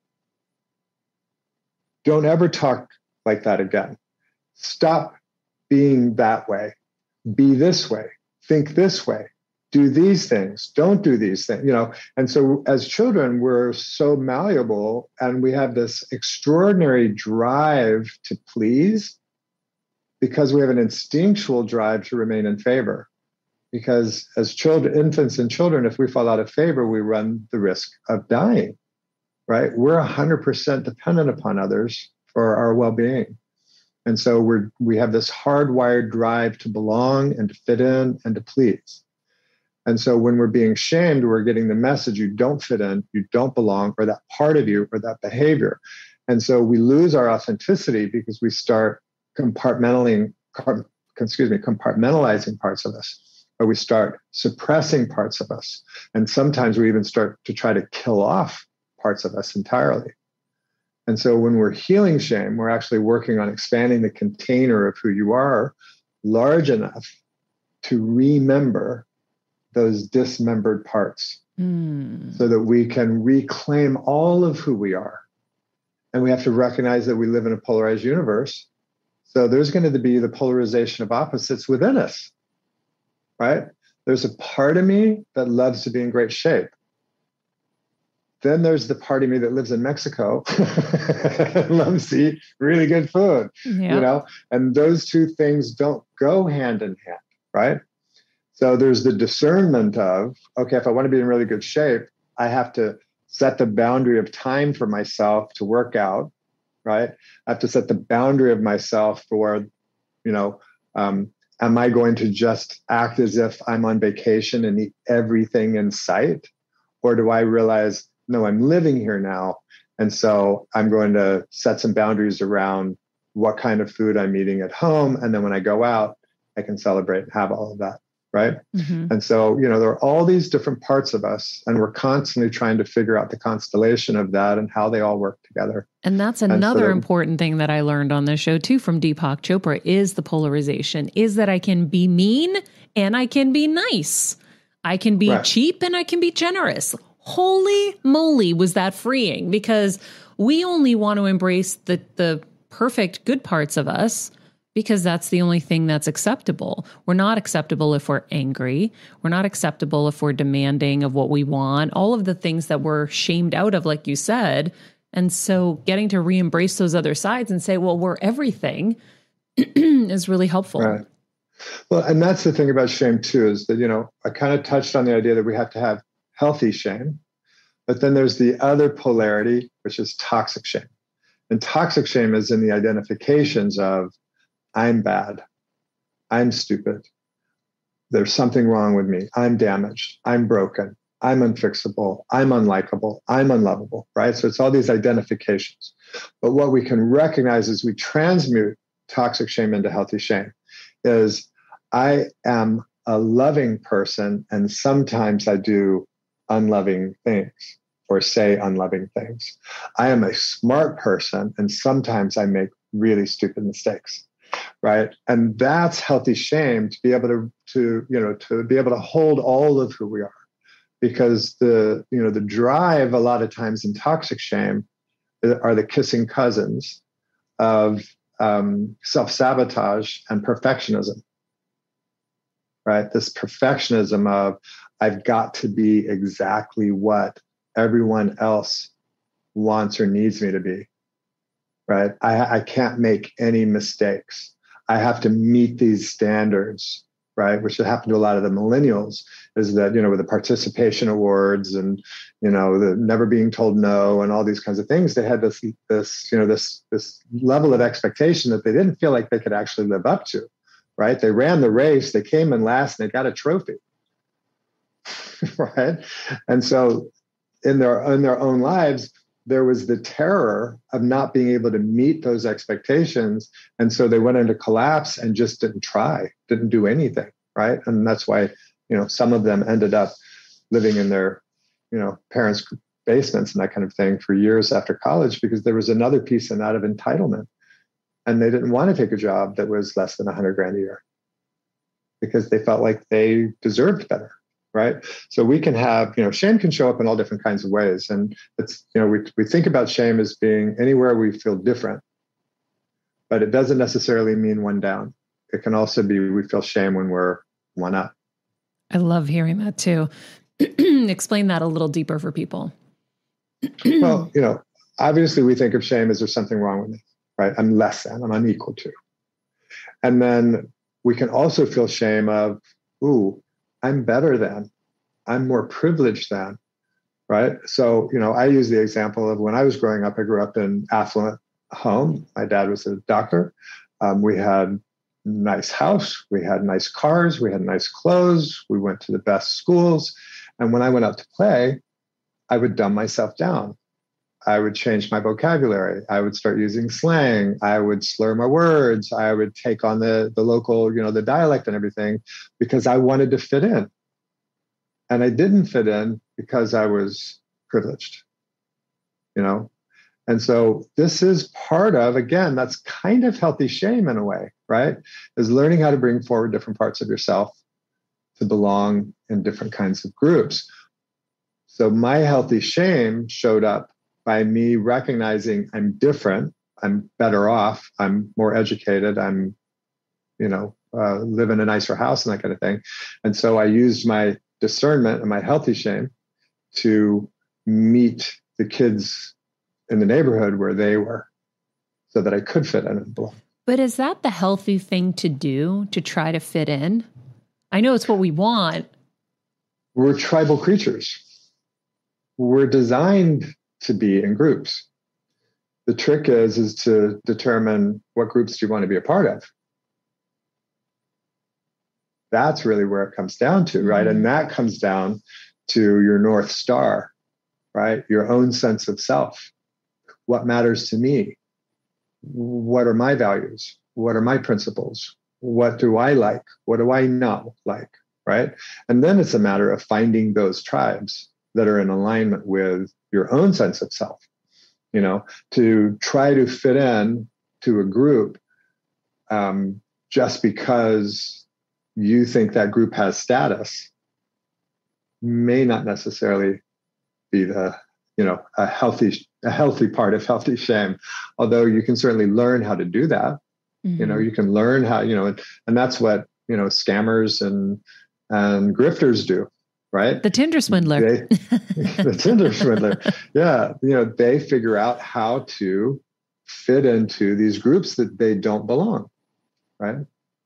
Don't ever talk like that again. Stop being that way. Be this way. Think this way. Do these things. Don't do these things. And so as children, we're so malleable and we have this extraordinary drive to please because we have an instinctual drive to remain in favor. Because as children, infants and children, if we fall out of favor, we run the risk of dying, right? We're 100% dependent upon others for our well-being. And so we have this hardwired drive to belong and to fit in and to please. And so when we're being shamed, we're getting the message, you don't fit in, you don't belong, or that part of you, or that behavior. And so we lose our authenticity because we start compartmentalizing parts of us. Or we start suppressing parts of us. And sometimes we even start to try to kill off parts of us entirely. And so when we're healing shame, we're actually working on expanding the container of who you are large enough to remember those dismembered parts so that we can reclaim all of who we are. And we have to recognize that we live in a polarized universe. So there's going to be the polarization of opposites within us. Right? There's a part of me that loves to be in great shape. Then there's the part of me that lives in Mexico and loves to eat really good food, and those two things don't go hand in hand, right? So there's the discernment of, okay, if I want to be in really good shape, I have to set the boundary of time for myself to work out, right? I have to set the boundary of myself for, am I going to just act as if I'm on vacation and eat everything in sight? Or do I realize, no, I'm living here now. And so I'm going to set some boundaries around what kind of food I'm eating at home. And then when I go out, I can celebrate and have all of that, right? And so, there are all these different parts of us, and we're constantly trying to figure out the constellation of that and how they all work together. And that's another important thing that I learned on this show too from Deepak Chopra is the polarization, is that I can be mean and I can be nice. I can be cheap and I can be generous. Holy moly, was that freeing, because we only want to embrace the perfect good parts of us because that's the only thing that's acceptable. We're not acceptable if we're angry. We're not acceptable if we're demanding of what we want, all of the things that we're shamed out of, like you said. And so getting to re-embrace those other sides and say, well, we're everything is really helpful. Right. Well, and that's the thing about shame too, is that, I kind of touched on the idea that we have to have healthy shame, but then there's the other polarity, which is toxic shame. And toxic shame is in the identifications of, I'm bad, I'm stupid, there's something wrong with me, I'm damaged, I'm broken, I'm unfixable, I'm unlikable, I'm unlovable, right? So it's all these identifications. But what we can recognize as we transmute toxic shame into healthy shame is, I am a loving person, and sometimes I do unloving things or say unloving things. I am a smart person, and sometimes I make really stupid mistakes. Right. And that's healthy shame, to be able to be able to hold all of who we are, because the drive a lot of times in toxic shame are the kissing cousins of self-sabotage and perfectionism. Right. This perfectionism of, I've got to be exactly what everyone else wants or needs me to be. Right. I can't make any mistakes. I have to meet these standards, right? Which had happened to a lot of the millennials, is that, with the participation awards and, the never being told no and all these kinds of things, they had this level of expectation that they didn't feel like they could actually live up to, right? They ran the race, they came in last, and they got a trophy, right? And so in their own lives, there was the terror of not being able to meet those expectations. And so they went into collapse and just didn't do anything, right? And that's why, some of them ended up living in their, parents' basements and that kind of thing for years after college, because there was another piece in that of entitlement. And they didn't want to take a job that was less than $100,000 a year because they felt like they deserved better. Right. So we can have, shame can show up in all different kinds of ways. And it's, we think about shame as being anywhere we feel different, but it doesn't necessarily mean one down. It can also be, we feel shame when we're one up. I love hearing that too. Explain that a little deeper for people. Well, obviously we think of shame as, there's something wrong with me, right? I'm less than, I'm unequal to. And then we can also feel shame of, ooh, I'm better than, I'm more privileged than, right? So, I use the example of when I was growing up, I grew up in affluent home. My dad was a doctor. We had nice house. We had nice cars. We had nice clothes. We went to the best schools. And when I went out to play, I would dumb myself down. I would change my vocabulary. I would start using slang. I would slur my words. I would take on the local, the dialect and everything, because I wanted to fit in. And I didn't fit in because I was privileged, And so this is part of, again, that's kind of healthy shame in a way, right? Is learning how to bring forward different parts of yourself to belong in different kinds of groups. So my healthy shame showed up by me recognizing I'm different, I'm better off, I'm more educated, I'm, live in a nicer house and that kind of thing. And so I used my discernment and my healthy shame to meet the kids in the neighborhood where they were, so that I could fit in and belong. But is that the healthy thing to do, to try to fit in? I know it's what we want. We're tribal creatures. We're designed to be in groups. The trick is to determine what groups do you want to be a part of. That's really where it comes down to, right? And that comes down to your North Star, right? Your own sense of self. What matters to me? What are my values? What are my principles? What do I like? What do I not like? right? And then it's a matter of finding those tribes that are in alignment with your own sense of self. To try to fit in to a group just because you think that group has status may not necessarily be a healthy part of healthy shame. Although you can certainly learn how to do that. Mm-hmm. You can learn how, and that's what, scammers and grifters do. Right? The Tinder swindler. The Tinder swindler. Yeah. They figure out how to fit into these groups that they don't belong. Right?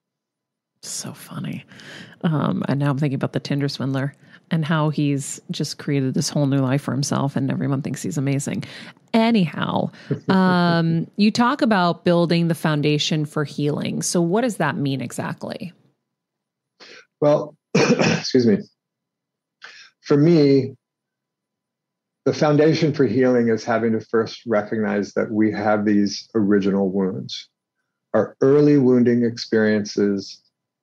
So funny. And now I'm thinking about the Tinder swindler and how he's just created this whole new life for himself and everyone thinks he's amazing. Anyhow, you talk about building the foundation for healing. So what does that mean exactly? Well, excuse me. For me, the foundation for healing is having to first recognize that we have these original wounds. Our early wounding experiences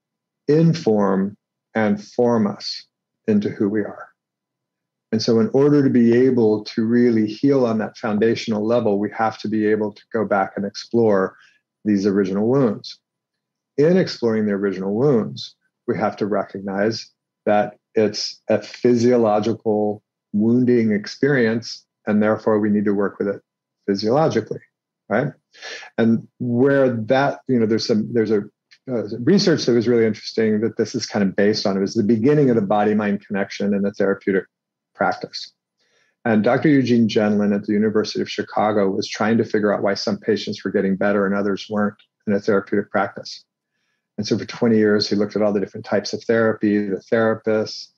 inform and form us into who we are. And so in order to be able to really heal on that foundational level, we have to be able to go back and explore these original wounds. In exploring the original wounds, we have to recognize that it's a physiological wounding experience, and therefore we need to work with it physiologically, right? And where that, there's a research that was really interesting that this is kind of based on. It was the beginning of the body-mind connection in the therapeutic practice. And Dr. Eugene Gendlin at the University of Chicago was trying to figure out why some patients were getting better and others weren't in a therapeutic practice. And so for 20 years, he looked at all the different types of therapy, the therapists,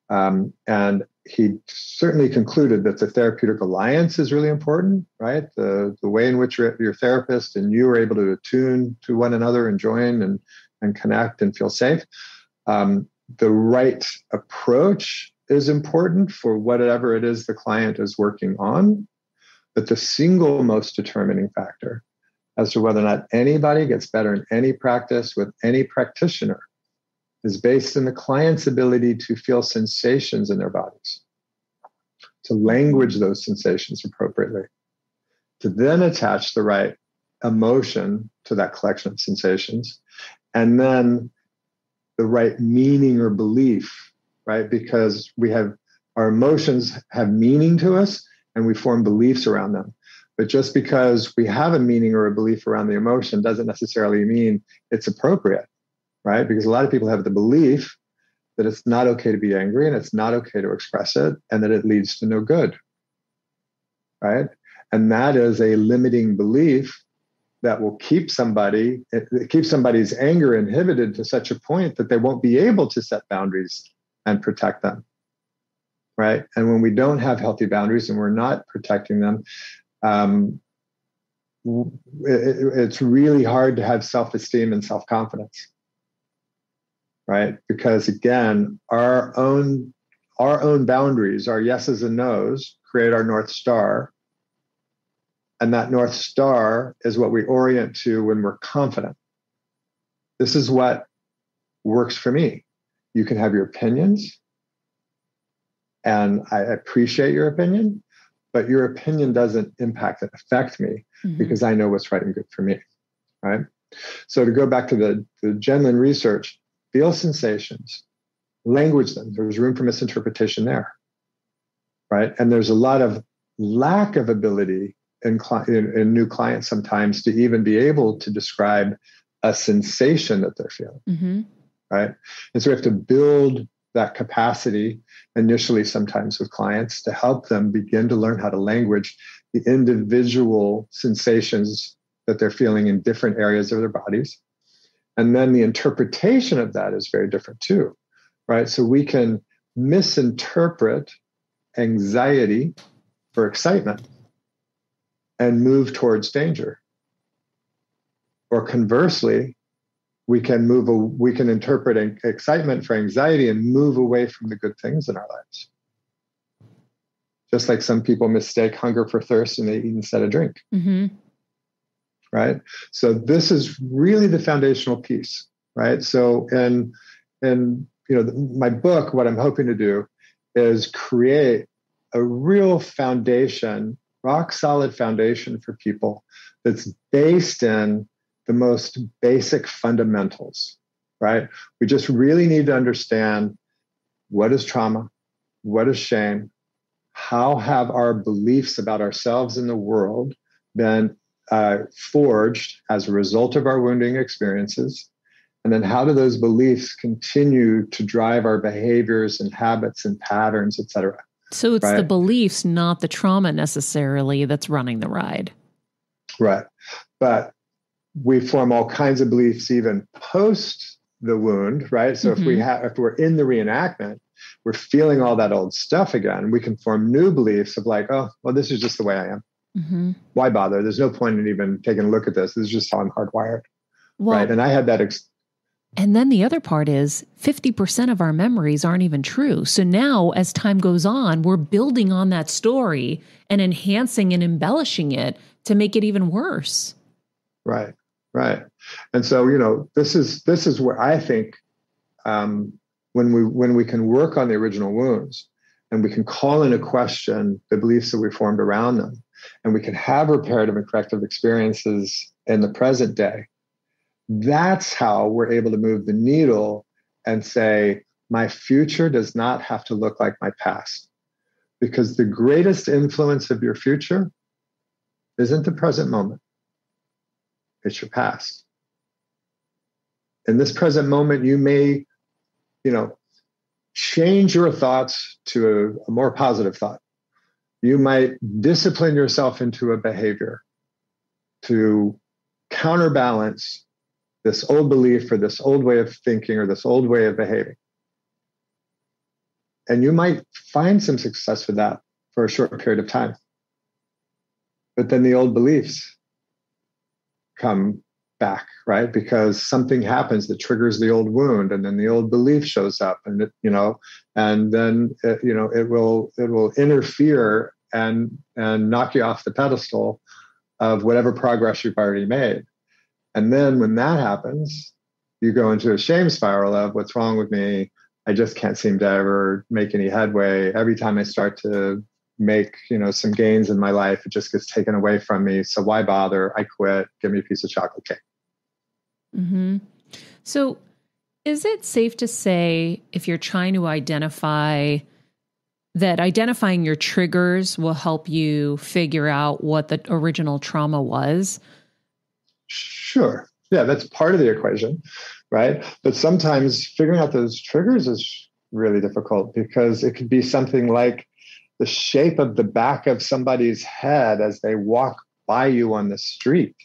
and he certainly concluded that the therapeutic alliance is really important, right? The way in which your therapist and you are able to attune to one another and join and connect and feel safe. The right approach is important for whatever it is the client is working on. But the single most determining factor as to whether or not anybody gets better in any practice with any practitioner is based on the client's ability to feel sensations in their bodies, to language those sensations appropriately, to then attach the right emotion to that collection of sensations, and then the right meaning or belief, right? Because our emotions have meaning to us and we form beliefs around them. But just because we have a meaning or a belief around the emotion doesn't necessarily mean it's appropriate, right? Because a lot of people have the belief that it's not okay to be angry and it's not okay to express it and that it leads to no good, right? And that is a limiting belief that will keep somebody's anger inhibited to such a point that they won't be able to set boundaries and protect them, right? And when we don't have healthy boundaries and we're not protecting them, it's really hard to have self-esteem and self-confidence, right? Because again, our own boundaries, our yeses and nos, create our North Star. And that North Star is what we orient to when we're confident. This is what works for me. You can have your opinions, and I appreciate your opinion, but your opinion doesn't impact and affect me because I know what's right and good for me, right? So to go back to the Gendlin research, feel sensations, language them. There's room for misinterpretation there, right? And there's a lot of lack of ability in new clients sometimes to even be able to describe a sensation that they're feeling, right? And so we have to build that capacity initially sometimes with clients to help them begin to learn how to language the individual sensations that they're feeling in different areas of their bodies. And then the interpretation of that is very different too, right? So we can misinterpret anxiety for excitement and move towards danger. Or conversely, we can interpret excitement for anxiety and move away from the good things in our lives. Just like some people mistake hunger for thirst and they eat instead of drink. Right? So this is really the foundational piece, right? So in my book, what I'm hoping to do is create a real foundation, rock solid foundation for people that's based in the most basic fundamentals, right? We just really need to understand what is trauma, what is shame, how have our beliefs about ourselves and the world been forged as a result of our wounding experiences, and then how do those beliefs continue to drive our behaviors and habits and patterns, et cetera. So it's the beliefs, not the trauma necessarily, that's running the ride. Right. But we form all kinds of beliefs even post the wound, right? So if we're in the reenactment, we're feeling all that old stuff again. We can form new beliefs of like, oh, well, this is just the way I am. Mm-hmm. Why bother? There's no point in even taking a look at this. This is just how I'm hardwired. Well, right. And I had that. And then the other part is 50% of our memories aren't even true. So now as time goes on, we're building on that story and enhancing and embellishing it to make it even worse. Right. Right. And so, this is where I think when we can work on the original wounds and we can call into question the beliefs that we formed around them, and we can have reparative and corrective experiences in the present day, that's how we're able to move the needle and say, my future does not have to look like my past. Because the greatest influence of your future isn't the present moment. It's your past. In this present moment, you may, change your thoughts to a more positive thought. You might discipline yourself into a behavior to counterbalance this old belief or this old way of thinking or this old way of behaving. And you might find some success with that for a short period of time. But then the old beliefs come back, right? Because something happens that triggers the old wound, and then the old belief shows up, and it will interfere and knock you off the pedestal of whatever progress you've already made. And then when that happens, you go into a shame spiral of what's wrong with me? I just can't seem to ever make any headway. Every time I start to make, some gains in my life, it just gets taken away from me. So why bother? I quit. Give me a piece of chocolate cake. Mm-hmm. So is it safe to say, if you're trying to identify that, identifying your triggers will help you figure out what the original trauma was? Sure. Yeah, that's part of the equation, right? But sometimes figuring out those triggers is really difficult, because it could be something like the shape of the back of somebody's head as they walk by you on the street,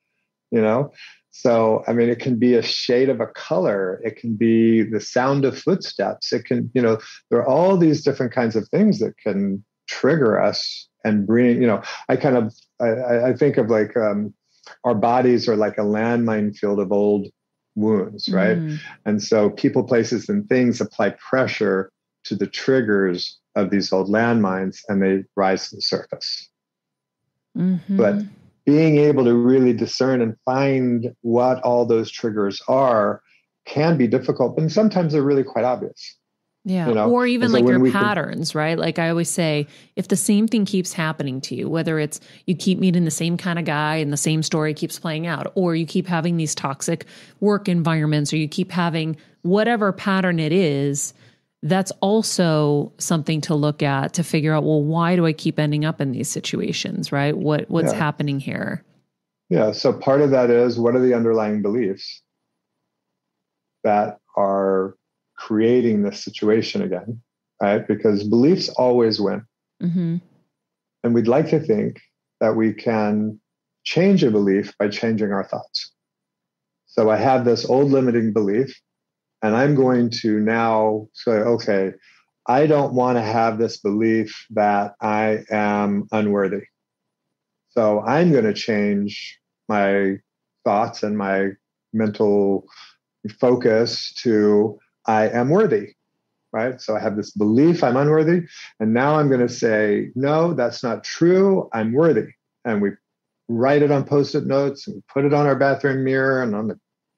So, it can be a shade of a color. It can be the sound of footsteps. It can, there are all these different kinds of things that can trigger us and bring, I think of like, our bodies are like a landmine field of old wounds, right? Mm. And so people, places, and things apply pressure to the triggers of these old landmines, and they rise to the surface. Mm-hmm. But being able to really discern and find what all those triggers are can be difficult, and sometimes they're really quite obvious. Yeah. Or even like your patterns, right? Like I always say, if the same thing keeps happening to you, whether it's you keep meeting the same kind of guy and the same story keeps playing out, or you keep having these toxic work environments, or you keep having whatever pattern it is, that's also something to look at to figure out, well, why do I keep ending up in these situations, right? What's happening here? Yeah. So part of that is, what are the underlying beliefs that are creating this situation again, right? Because beliefs always win. Mm-hmm. And we'd like to think that we can change a belief by changing our thoughts. So I have this old limiting belief, and I'm going to now say, okay, I don't want to have this belief that I am unworthy. So I'm going to change my thoughts and my mental focus to I am worthy, right? So I have this belief I'm unworthy, and now I'm going to say, no, that's not true. I'm worthy. And we write it on Post-it notes, and we put it on our bathroom mirror and on the,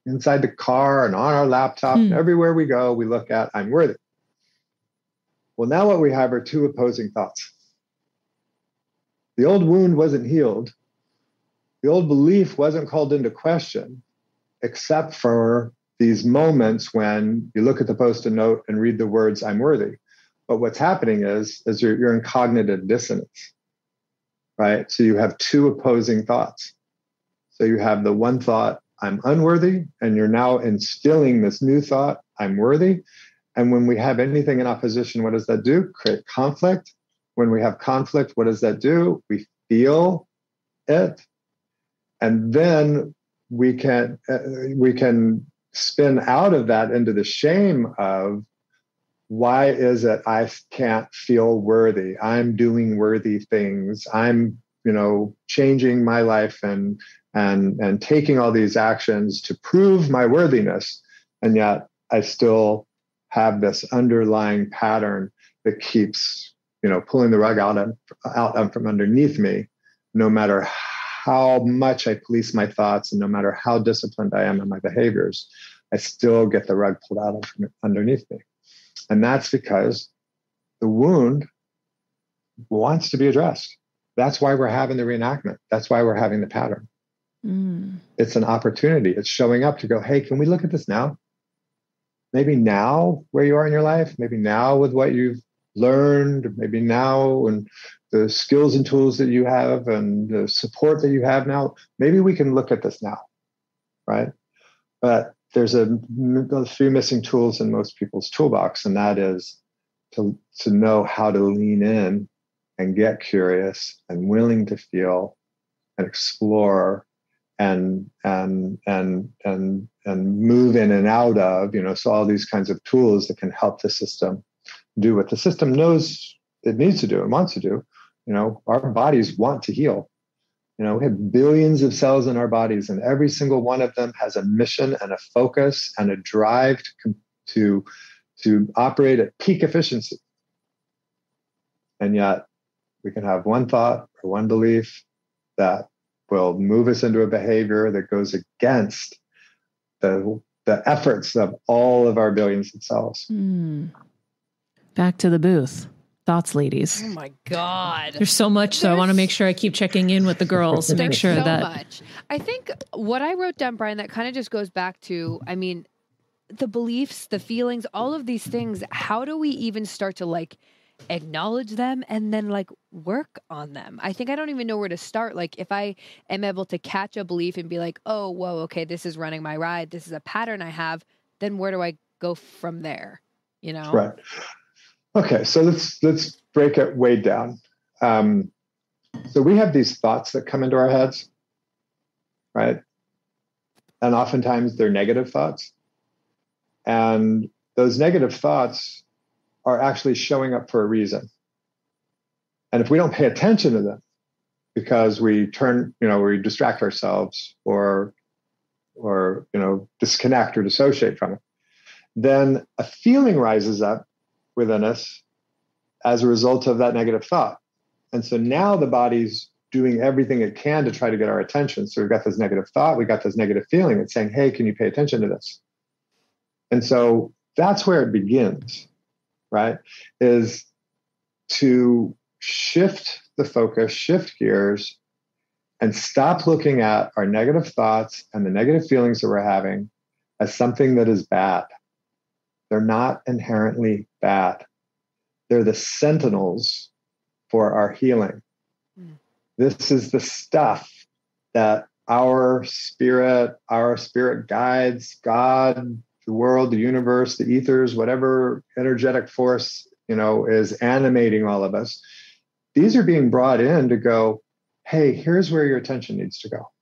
inside the car and on our laptop, and everywhere we go, we look at, I'm worthy. Well, now what we have are two opposing thoughts. The old wound wasn't healed. The old belief wasn't called into question, except for these moments when you look at the Post-it note and read the words, I'm worthy. But what's happening is you're in cognitive dissonance, right? So you have two opposing thoughts. So you have the one thought, I'm unworthy, and you're now instilling this new thought, I'm worthy. And when we have anything in opposition, what does that do? Create conflict. When we have conflict, what does that do? We feel it. And then we can spin out of that into the shame of, why is it I can't feel worthy? I'm doing worthy things. I'm, changing my life and taking all these actions to prove my worthiness. And yet I still have this underlying pattern that keeps, pulling the rug out from underneath me, no matter how much I police my thoughts and no matter how disciplined I am in my behaviors, I still get the rug pulled out from underneath me. And that's because the wound wants to be addressed. That's why we're having the reenactment. That's why we're having the pattern. It's an opportunity. It's showing up to go, hey, can we look at this now? Maybe now where you are in your life, maybe now with what you've learned, maybe now and the skills and tools that you have and the support that you have now, maybe we can look at this now, right? But there's a few missing tools in most people's toolbox, and that is to know how to lean in and get curious and willing to feel and explore and move in and out of, so all these kinds of tools that can help the system do what the system knows it needs to do and wants to do. Our bodies want to heal. We have billions of cells in our bodies, and every single one of them has a mission and a focus and a drive to operate at peak efficiency. And yet we can have one thought or one belief that will move us into a behavior that goes against the efforts of all of our billions of cells. Back to the booth. Thoughts, ladies. Oh my God. There's so much, so I want to make sure I keep checking in with the girls to make sure so that. Much. I think what I wrote down, Brian, that kind of just goes back to, the beliefs, the feelings, all of these things. How do we even start to acknowledge them and then work on them? I think I don't even know where to start. If I am able to catch a belief and be like, oh, whoa, okay, this is running my ride. This is a pattern I have. Then where do I go from there? Right. Okay, so let's break it way down. So we have these thoughts that come into our heads, right? And oftentimes they're negative thoughts. And those negative thoughts are actually showing up for a reason. And if we don't pay attention to them because we we distract ourselves or disconnect or dissociate from it, then a feeling rises up within us as a result of that negative thought. And so now the body's doing everything it can to try to get our attention. So we've got this negative thought, we got this negative feeling. It's saying, hey, can you pay attention to this? And so that's where it begins, right? Is to shift the focus, shift gears, and stop looking at our negative thoughts and the negative feelings that we're having as something that is bad. They're not inherently bad. They're the sentinels for our healing. This is the stuff that our spirit guides, God, the world, the universe, the ethers, whatever energetic force, is animating all of us. These are being brought in to go, hey, here's where your attention needs to go.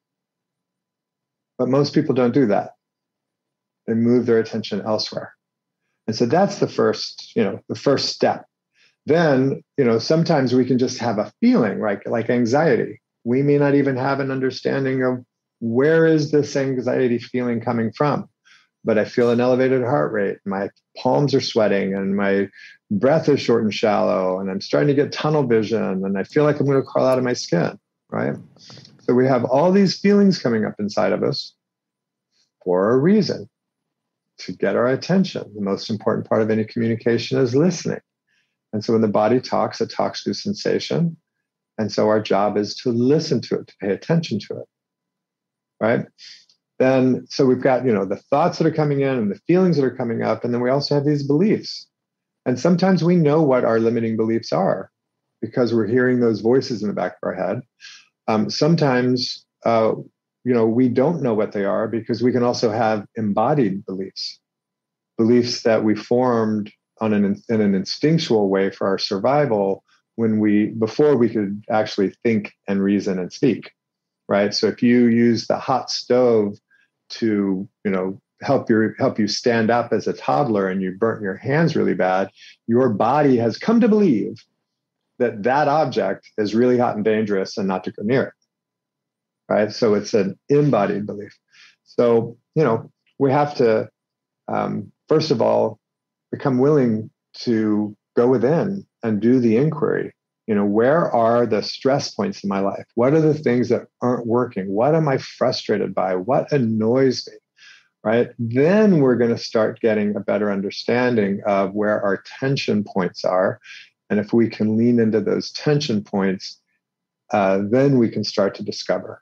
But most people don't do that. They move their attention elsewhere. And so that's the first step. Then, sometimes we can just have a feeling like anxiety. We may not even have an understanding of where is this anxiety feeling coming from, but I feel an elevated heart rate. My palms are sweating and my breath is short and shallow, and I'm starting to get tunnel vision, and I feel like I'm going to crawl out of my skin, right? So we have all these feelings coming up inside of us. for a reason, to get our attention. The most important part of any communication is listening. And so when the body talks, it talks through sensation. And so our job is to listen to it, to pay attention to it, right? Then, so we've got, the thoughts that are coming in and the feelings that are coming up. And then we also have these beliefs. And sometimes we know what our limiting beliefs are because we're hearing those voices in the back of our head. Sometimes, we don't know what they are because we can also have embodied beliefs that we formed in an instinctual way for our survival before we could actually think and reason and speak, right? So if you use the hot stove to, help you stand up as a toddler and you burnt your hands really bad, your body has come to believe that object is really hot and dangerous and not to go near it, right? So it's an embodied belief. So, we have to, first of all, become willing to go within and do the inquiry. Where are the stress points in my life? What are the things that aren't working? What am I frustrated by? What annoys me? Right? Then we're going to start getting a better understanding of where our tension points are. And if we can lean into those tension points, then we can start to discover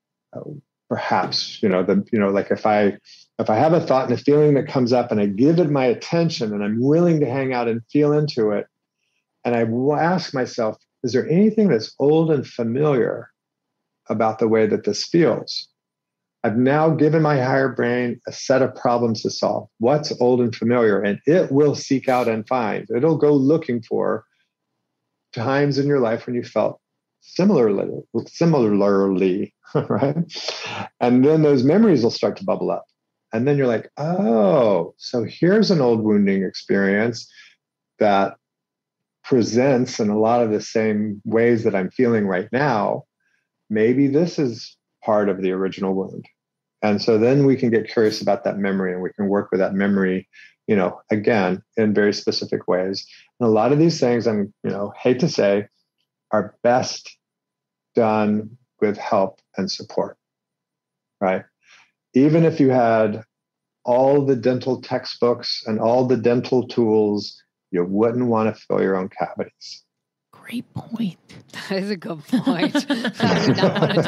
perhaps, like if I have a thought and a feeling that comes up and I give it my attention and I'm willing to hang out and feel into it, and I will ask myself, is there anything that's old and familiar about the way that this feels? I've now given my higher brain a set of problems to solve. What's old and familiar? And it will seek out and find. It'll go looking for times in your life when you felt similarly, right? And then those memories will start to bubble up. And then you're like, oh, so here's an old wounding experience that presents in a lot of the same ways that I'm feeling right now. Maybe this is part of the original wound. And so then we can get curious about that memory and we can work with that memory, again, in very specific ways. And a lot of these things, hate to say, are best done with help and support, right? Even if you had all the dental textbooks and all the dental tools, you wouldn't want to fill your own cavities. Great point. That is a good point. I would not want to do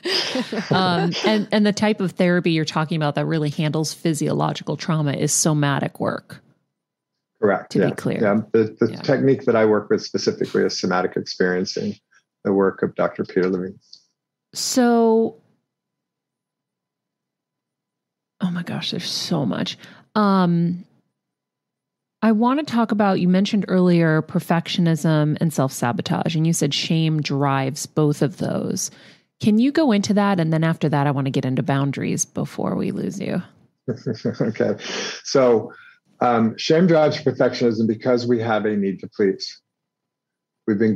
that. And the type of therapy you're talking about that really handles physiological trauma is somatic work. Correct. To be clear. Yeah. The technique that I work with specifically is somatic experiencing, the work of Dr. Peter Levine. So, oh my gosh, there's so much. I want to talk about, you mentioned earlier, perfectionism and self-sabotage, and you said shame drives both of those. Can you go into that? And then after that, I want to get into boundaries before we lose you. Okay. So shame drives perfectionism because we have a need to please. We've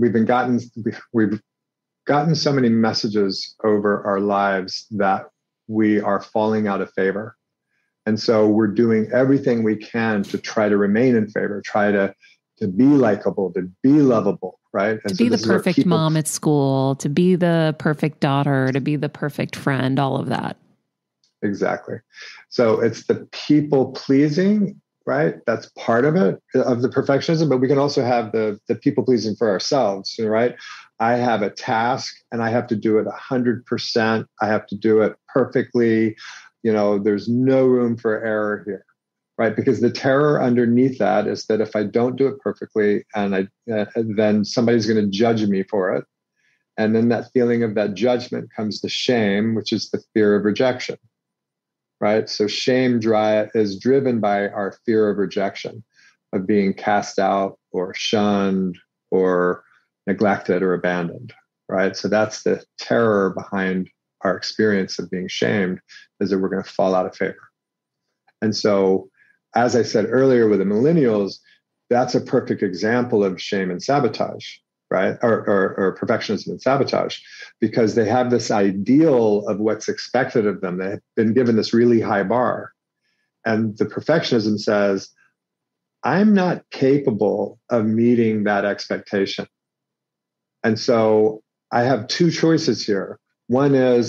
gotten so many messages over our lives that we are falling out of favor. And so we're doing everything we can to try to remain in favor, try to be likable, to be lovable, right? And to be the perfect mom at school, to be the perfect daughter, to be the perfect friend, all of that. Exactly. So it's the people pleasing, right? That's part of it, of the perfectionism, but we can also have the people pleasing for ourselves, right? I have a task and I have to do it 100%. I have to do it perfectly. There's no room for error here, right? Because the terror underneath that is that if I don't do it perfectly and then somebody's going to judge me for it. And then that feeling of that judgment comes the shame, which is the fear of rejection, right? So shame is driven by our fear of rejection, of being cast out or shunned or neglected or abandoned, right? So that's the terror behind our experience of being shamed, is that we're going to fall out of favor. And so, as I said earlier with the millennials, that's a perfect example of shame and sabotage, right? Or perfectionism and sabotage, because they have this ideal of what's expected of them. They've been given this really high bar. And the perfectionism says, I'm not capable of meeting that expectation. And so I have two choices here. One is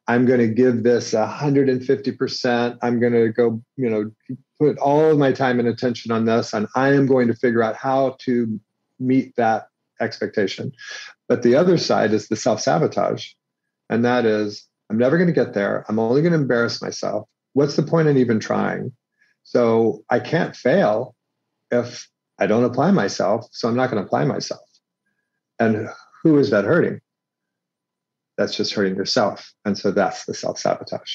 I'm going to give this 150%. I'm going to go, put all of my time and attention on this, and I am going to figure out how to meet that expectation. But the other side is the self-sabotage. And that is, I'm never going to get there. I'm only going to embarrass myself. What's the point in even trying? So I can't fail if I don't apply myself. So I'm not going to apply myself. And who is that hurting? That's just hurting yourself. And so that's the self-sabotage.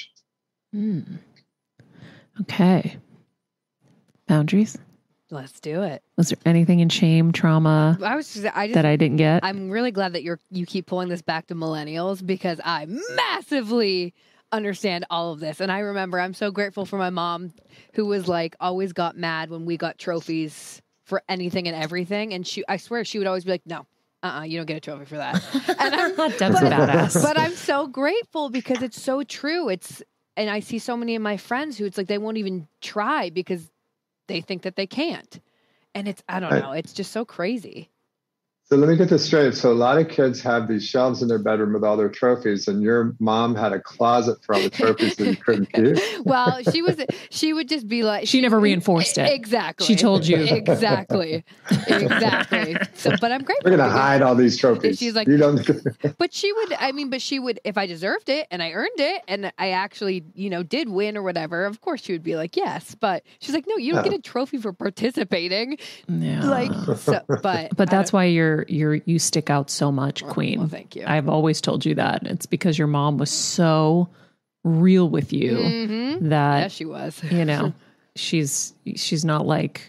Okay. Boundaries? Let's do it. Was there anything in shame, trauma that I didn't get? I'm really glad that you keep pulling this back to millennials, because I massively understand all of this. And I remember, I'm so grateful for my mom, who was like, always got mad when we got trophies for anything and everything. And I swear she would always be like, no, you don't get a trophy for that. And That's badass. But I'm so grateful, because it's so true. And I see so many of my friends who it's like, they won't even try because they think that they can't. And I don't know, it's just so crazy. So let me get this straight. So a lot of kids have these shelves in their bedroom with all their trophies, and your mom had a closet for all the trophies that you couldn't keep. Well, she would just be like, she never reinforced it. Exactly. She told you. Exactly. So, but I'm grateful. We're going to hide all these trophies. She's like, you don't. but she would, if I deserved it and I earned it and I actually, did win or whatever, of course she would be like, yes. But she's like, no, you don't get a trophy for participating. Yeah. But that's why you stick out so much, Queen. Well, thank you. I've always told you that. It's because your mom was so real with you that yeah, she was. She's not like,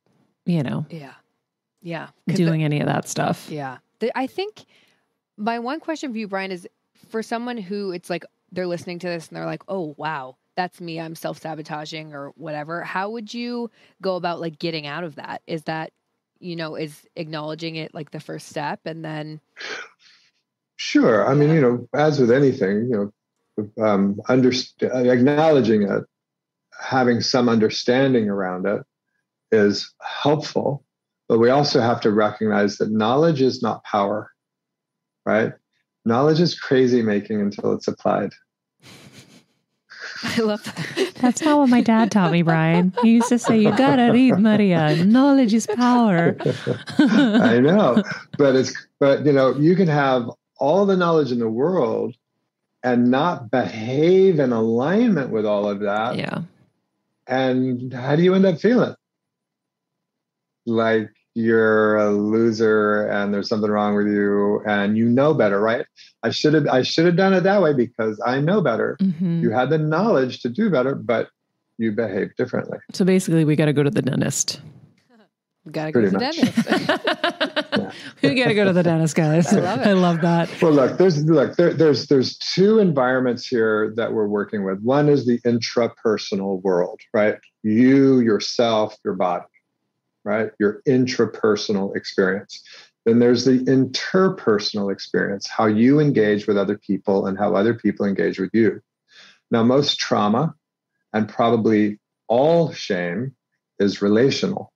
yeah, doing any of that stuff. Yeah. I think my one question for you, Brian, is for someone who it's like they're listening to this and they're like, oh, wow, that's me. I'm self-sabotaging or whatever. How would you go about like getting out of that? Is that, is acknowledging it like the first step, and then? Sure. I mean, as with anything, acknowledging it, having some understanding around it is helpful. But we also have to recognize that knowledge is not power, right? Knowledge is crazy making until it's applied. I love that. That's not what my dad taught me, Brian. He used to say, you gotta read, Maria. Knowledge is power. I know. But you can have all the knowledge in the world and not behave in alignment with all of that. Yeah. And how do you end up feeling? Like you're a loser and there's something wrong with you and you know better, right? I should have done it that way because I know better. Mm-hmm. You had the knowledge to do better, but you behave differently. So basically we got to go to the dentist. Got to go to the dentist. We got to go to the dentist, guys. I love that. Well, there's two environments here that we're working with. One is the intrapersonal world, right? You, yourself, your body, right? Your intrapersonal experience. Then there's the interpersonal experience, how you engage with other people and how other people engage with you. Now, most trauma and probably all shame is relational.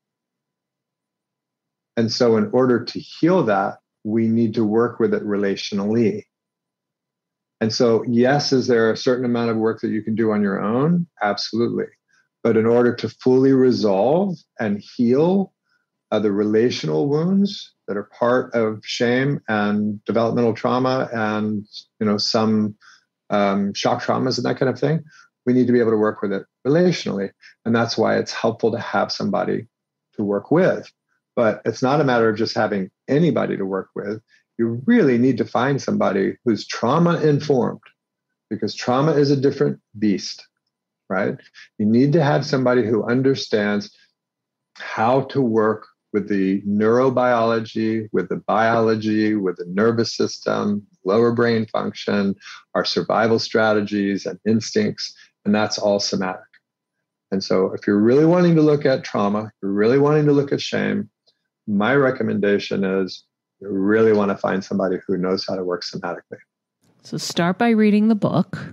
And so in order to heal that, we need to work with it relationally. And so, yes, is there a certain amount of work that you can do on your own? Absolutely. But in order to fully resolve and heal the relational wounds that are part of shame and developmental trauma and, some shock traumas and that kind of thing, we need to be able to work with it relationally. And that's why it's helpful to have somebody to work with. But it's not a matter of just having anybody to work with. You really need to find somebody who's trauma informed, because trauma is a different beast, right? You need to have somebody who understands how to work with the neurobiology, with the biology, with the nervous system, lower brain function, our survival strategies and instincts, and that's all somatic. And so if you're really wanting to look at trauma, you're really wanting to look at shame, my recommendation is you really want to find somebody who knows how to work somatically. So start by reading the book.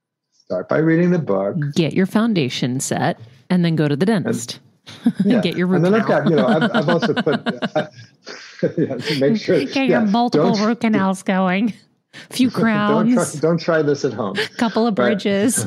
Get your foundation set, and then go to the dentist. And get your root canal. And then I've also put to make sure get your multiple root canals going. Few crowns. Don't try this at home. Couple of bridges.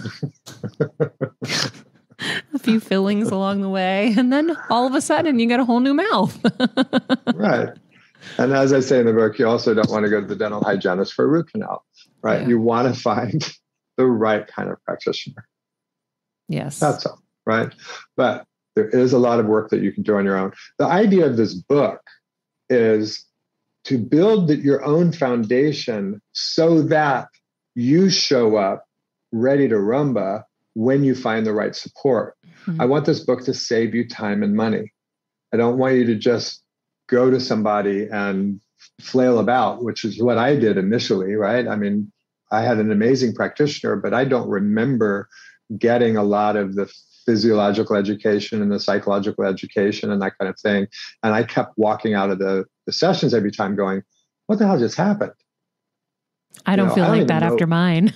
A few fillings along the way. And then all of a sudden you get a whole new mouth. Right. And as I say in the book, you also don't want to go to the dental hygienist for a root canal, right? Yeah. You want to find the right kind of practitioner. Yes. That's all, right? But there is a lot of work that you can do on your own. The idea of this book is to build your own foundation so that you show up ready to rumba when you find the right support. Mm-hmm. I want this book to save you time and money. I don't want you to just go to somebody and flail about, which is what I did initially, right? I mean, I had an amazing practitioner, but I don't remember getting a lot of the physiological education and the psychological education and that kind of thing. And I kept walking out of the sessions every time going, what the hell just happened? I don't feel like that after mine.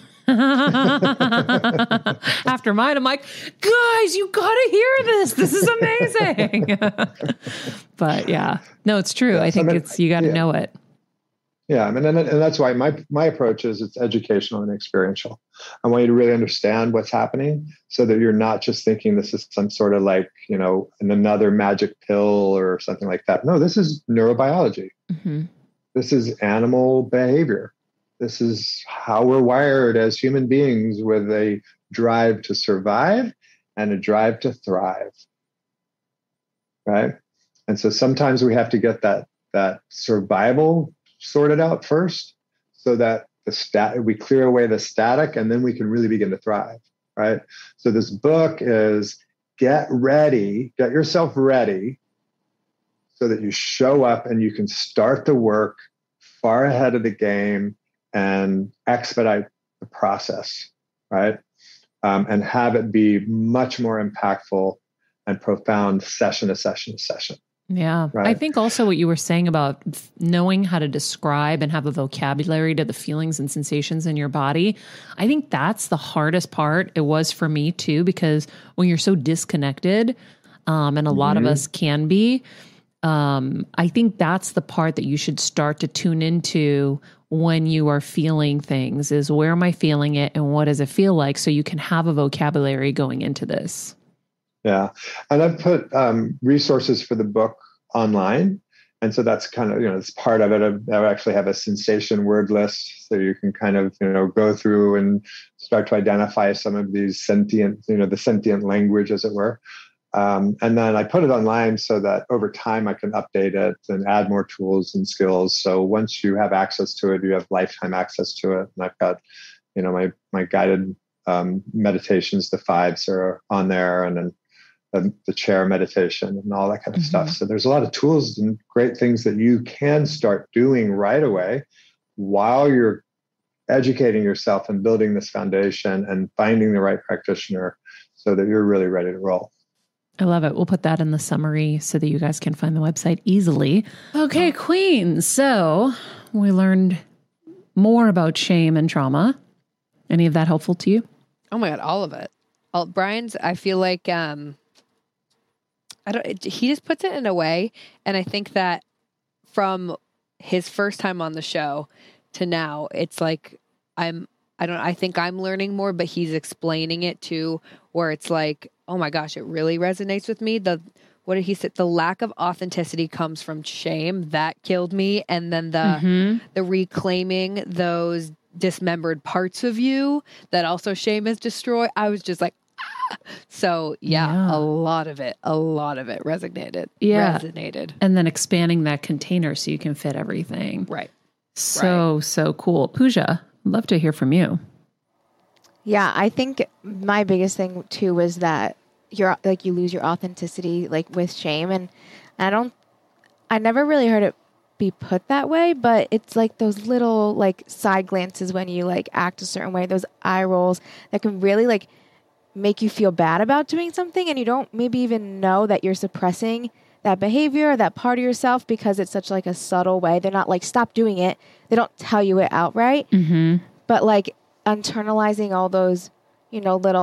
After mine, I'm like, guys, you got to hear this. This is amazing. But yeah, no, it's true. Yes, I think you got to know it. Yeah, I mean, and that's why my approach is it's educational and experiential. I want you to really understand what's happening so that you're not just thinking this is some sort of like, another magic pill or something like that. No, this is neurobiology. Mm-hmm. This is animal behavior. This is how we're wired as human beings with a drive to survive and a drive to thrive, right? And so sometimes we have to get that survival sorted out first so that we clear away the static and then we can really begin to thrive, right? So this book is get yourself ready so that you show up and you can start the work far ahead of the game and expedite the process, right? And have it be much more impactful and profound session to session to session. Yeah. Right? I think also what you were saying about knowing how to describe and have a vocabulary to the feelings and sensations in your body, I think that's the hardest part. It was for me too, because when you're so disconnected, and a lot of us can be, I think that's the part that you should start to tune into when you are feeling things is where am I feeling it and what does it feel like? So you can have a vocabulary going into this. Yeah. And I've put resources for the book online. And so that's kind of, it's part of it. I actually have a sensation word list. So you can kind of, go through and start to identify some of these sentient, the sentient language, as it were. And then I put it online so that over time I can update it and add more tools and skills. So once you have access to it, you have lifetime access to it. And I've got, my guided meditations, the 5s are on there, and then the chair meditation and all that kind of stuff. So there's a lot of tools and great things that you can start doing right away while you're educating yourself and building this foundation and finding the right practitioner so that you're really ready to roll. I love it. We'll put that in the summary so that you guys can find the website easily. Okay, Queen. So we learned more about shame and trauma. Any of that helpful to you? Oh my God, all of it. Brian's, I feel like, he just puts it in a way. And I think that from his first time on the show to now, it's like, I think I'm learning more, but he's explaining it too, where it's like, oh my gosh, it really resonates with me. What did he say? The lack of authenticity comes from shame. That killed me. And then the reclaiming those dismembered parts of you that also shame has destroyed. I was just like, ah. So yeah, a lot of it resonated. Yeah. Resonated. And then expanding that container so you can fit everything. Right. So cool. Pooja, love to hear from you. Yeah, I think my biggest thing too was that you lose your authenticity with shame, and I never really heard it be put that way, but it's like those little side glances when you act a certain way, those eye rolls that can really make you feel bad about doing something, and you don't maybe even know that you're suppressing that behavior or that part of yourself because it's such a subtle way. They're not stop doing it. They don't tell you it outright, but internalizing all those, little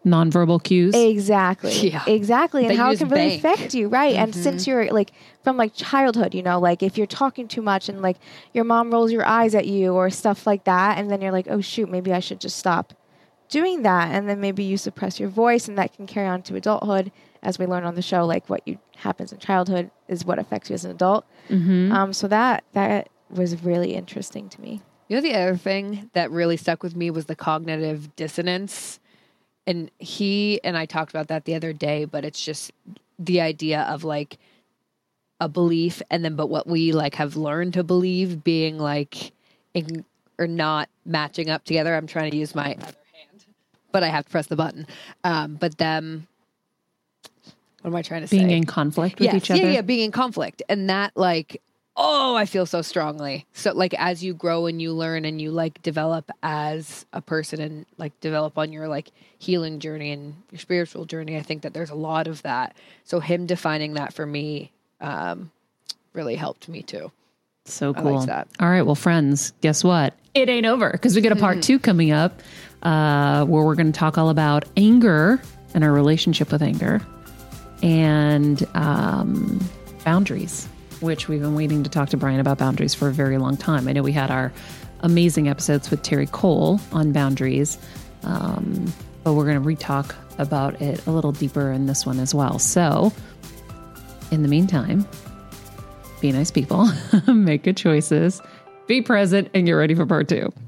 nonverbal cues. Exactly. Yeah. Exactly. And They how it use can really bank. affect you. Right. And since you're like from like childhood, you know, like if you're talking too much and like your mom rolls your eyes at you or stuff like that, and then you're like, oh shoot, maybe I should just stop doing that. And then maybe you suppress your voice, and that can carry on to adulthood. As we learn on the show, like what happens in childhood is what affects you as an adult. So that was really interesting to me. You know, the other thing that really stuck with me was the cognitive dissonance. And he and I talked about that the other day, but it's just the idea of like a belief and then, but what we like have learned to believe being like, or not matching up together. I'm trying to use my other hand, but I have to press the button. But them, what am I trying to say? Being in conflict with each other. Yeah, being in conflict. And that like, oh, I feel so strongly. So like as you grow and you learn and you like develop as a person and like develop on your like healing journey and your spiritual journey, I think that there's a lot of that. So him defining that for me really helped me too. So I cool. liked that. All right. Well, friends, guess what? It ain't over because we get a part 2 coming up where we're going to talk all about anger and our relationship with anger and boundaries, which we've been waiting to talk to Brian about boundaries for a very long time. I know we had our amazing episodes with Terry Cole on boundaries, but we're going to re-talk about it a little deeper in this one as well. So in the meantime, be nice people, make good choices, be present, and get ready for part 2.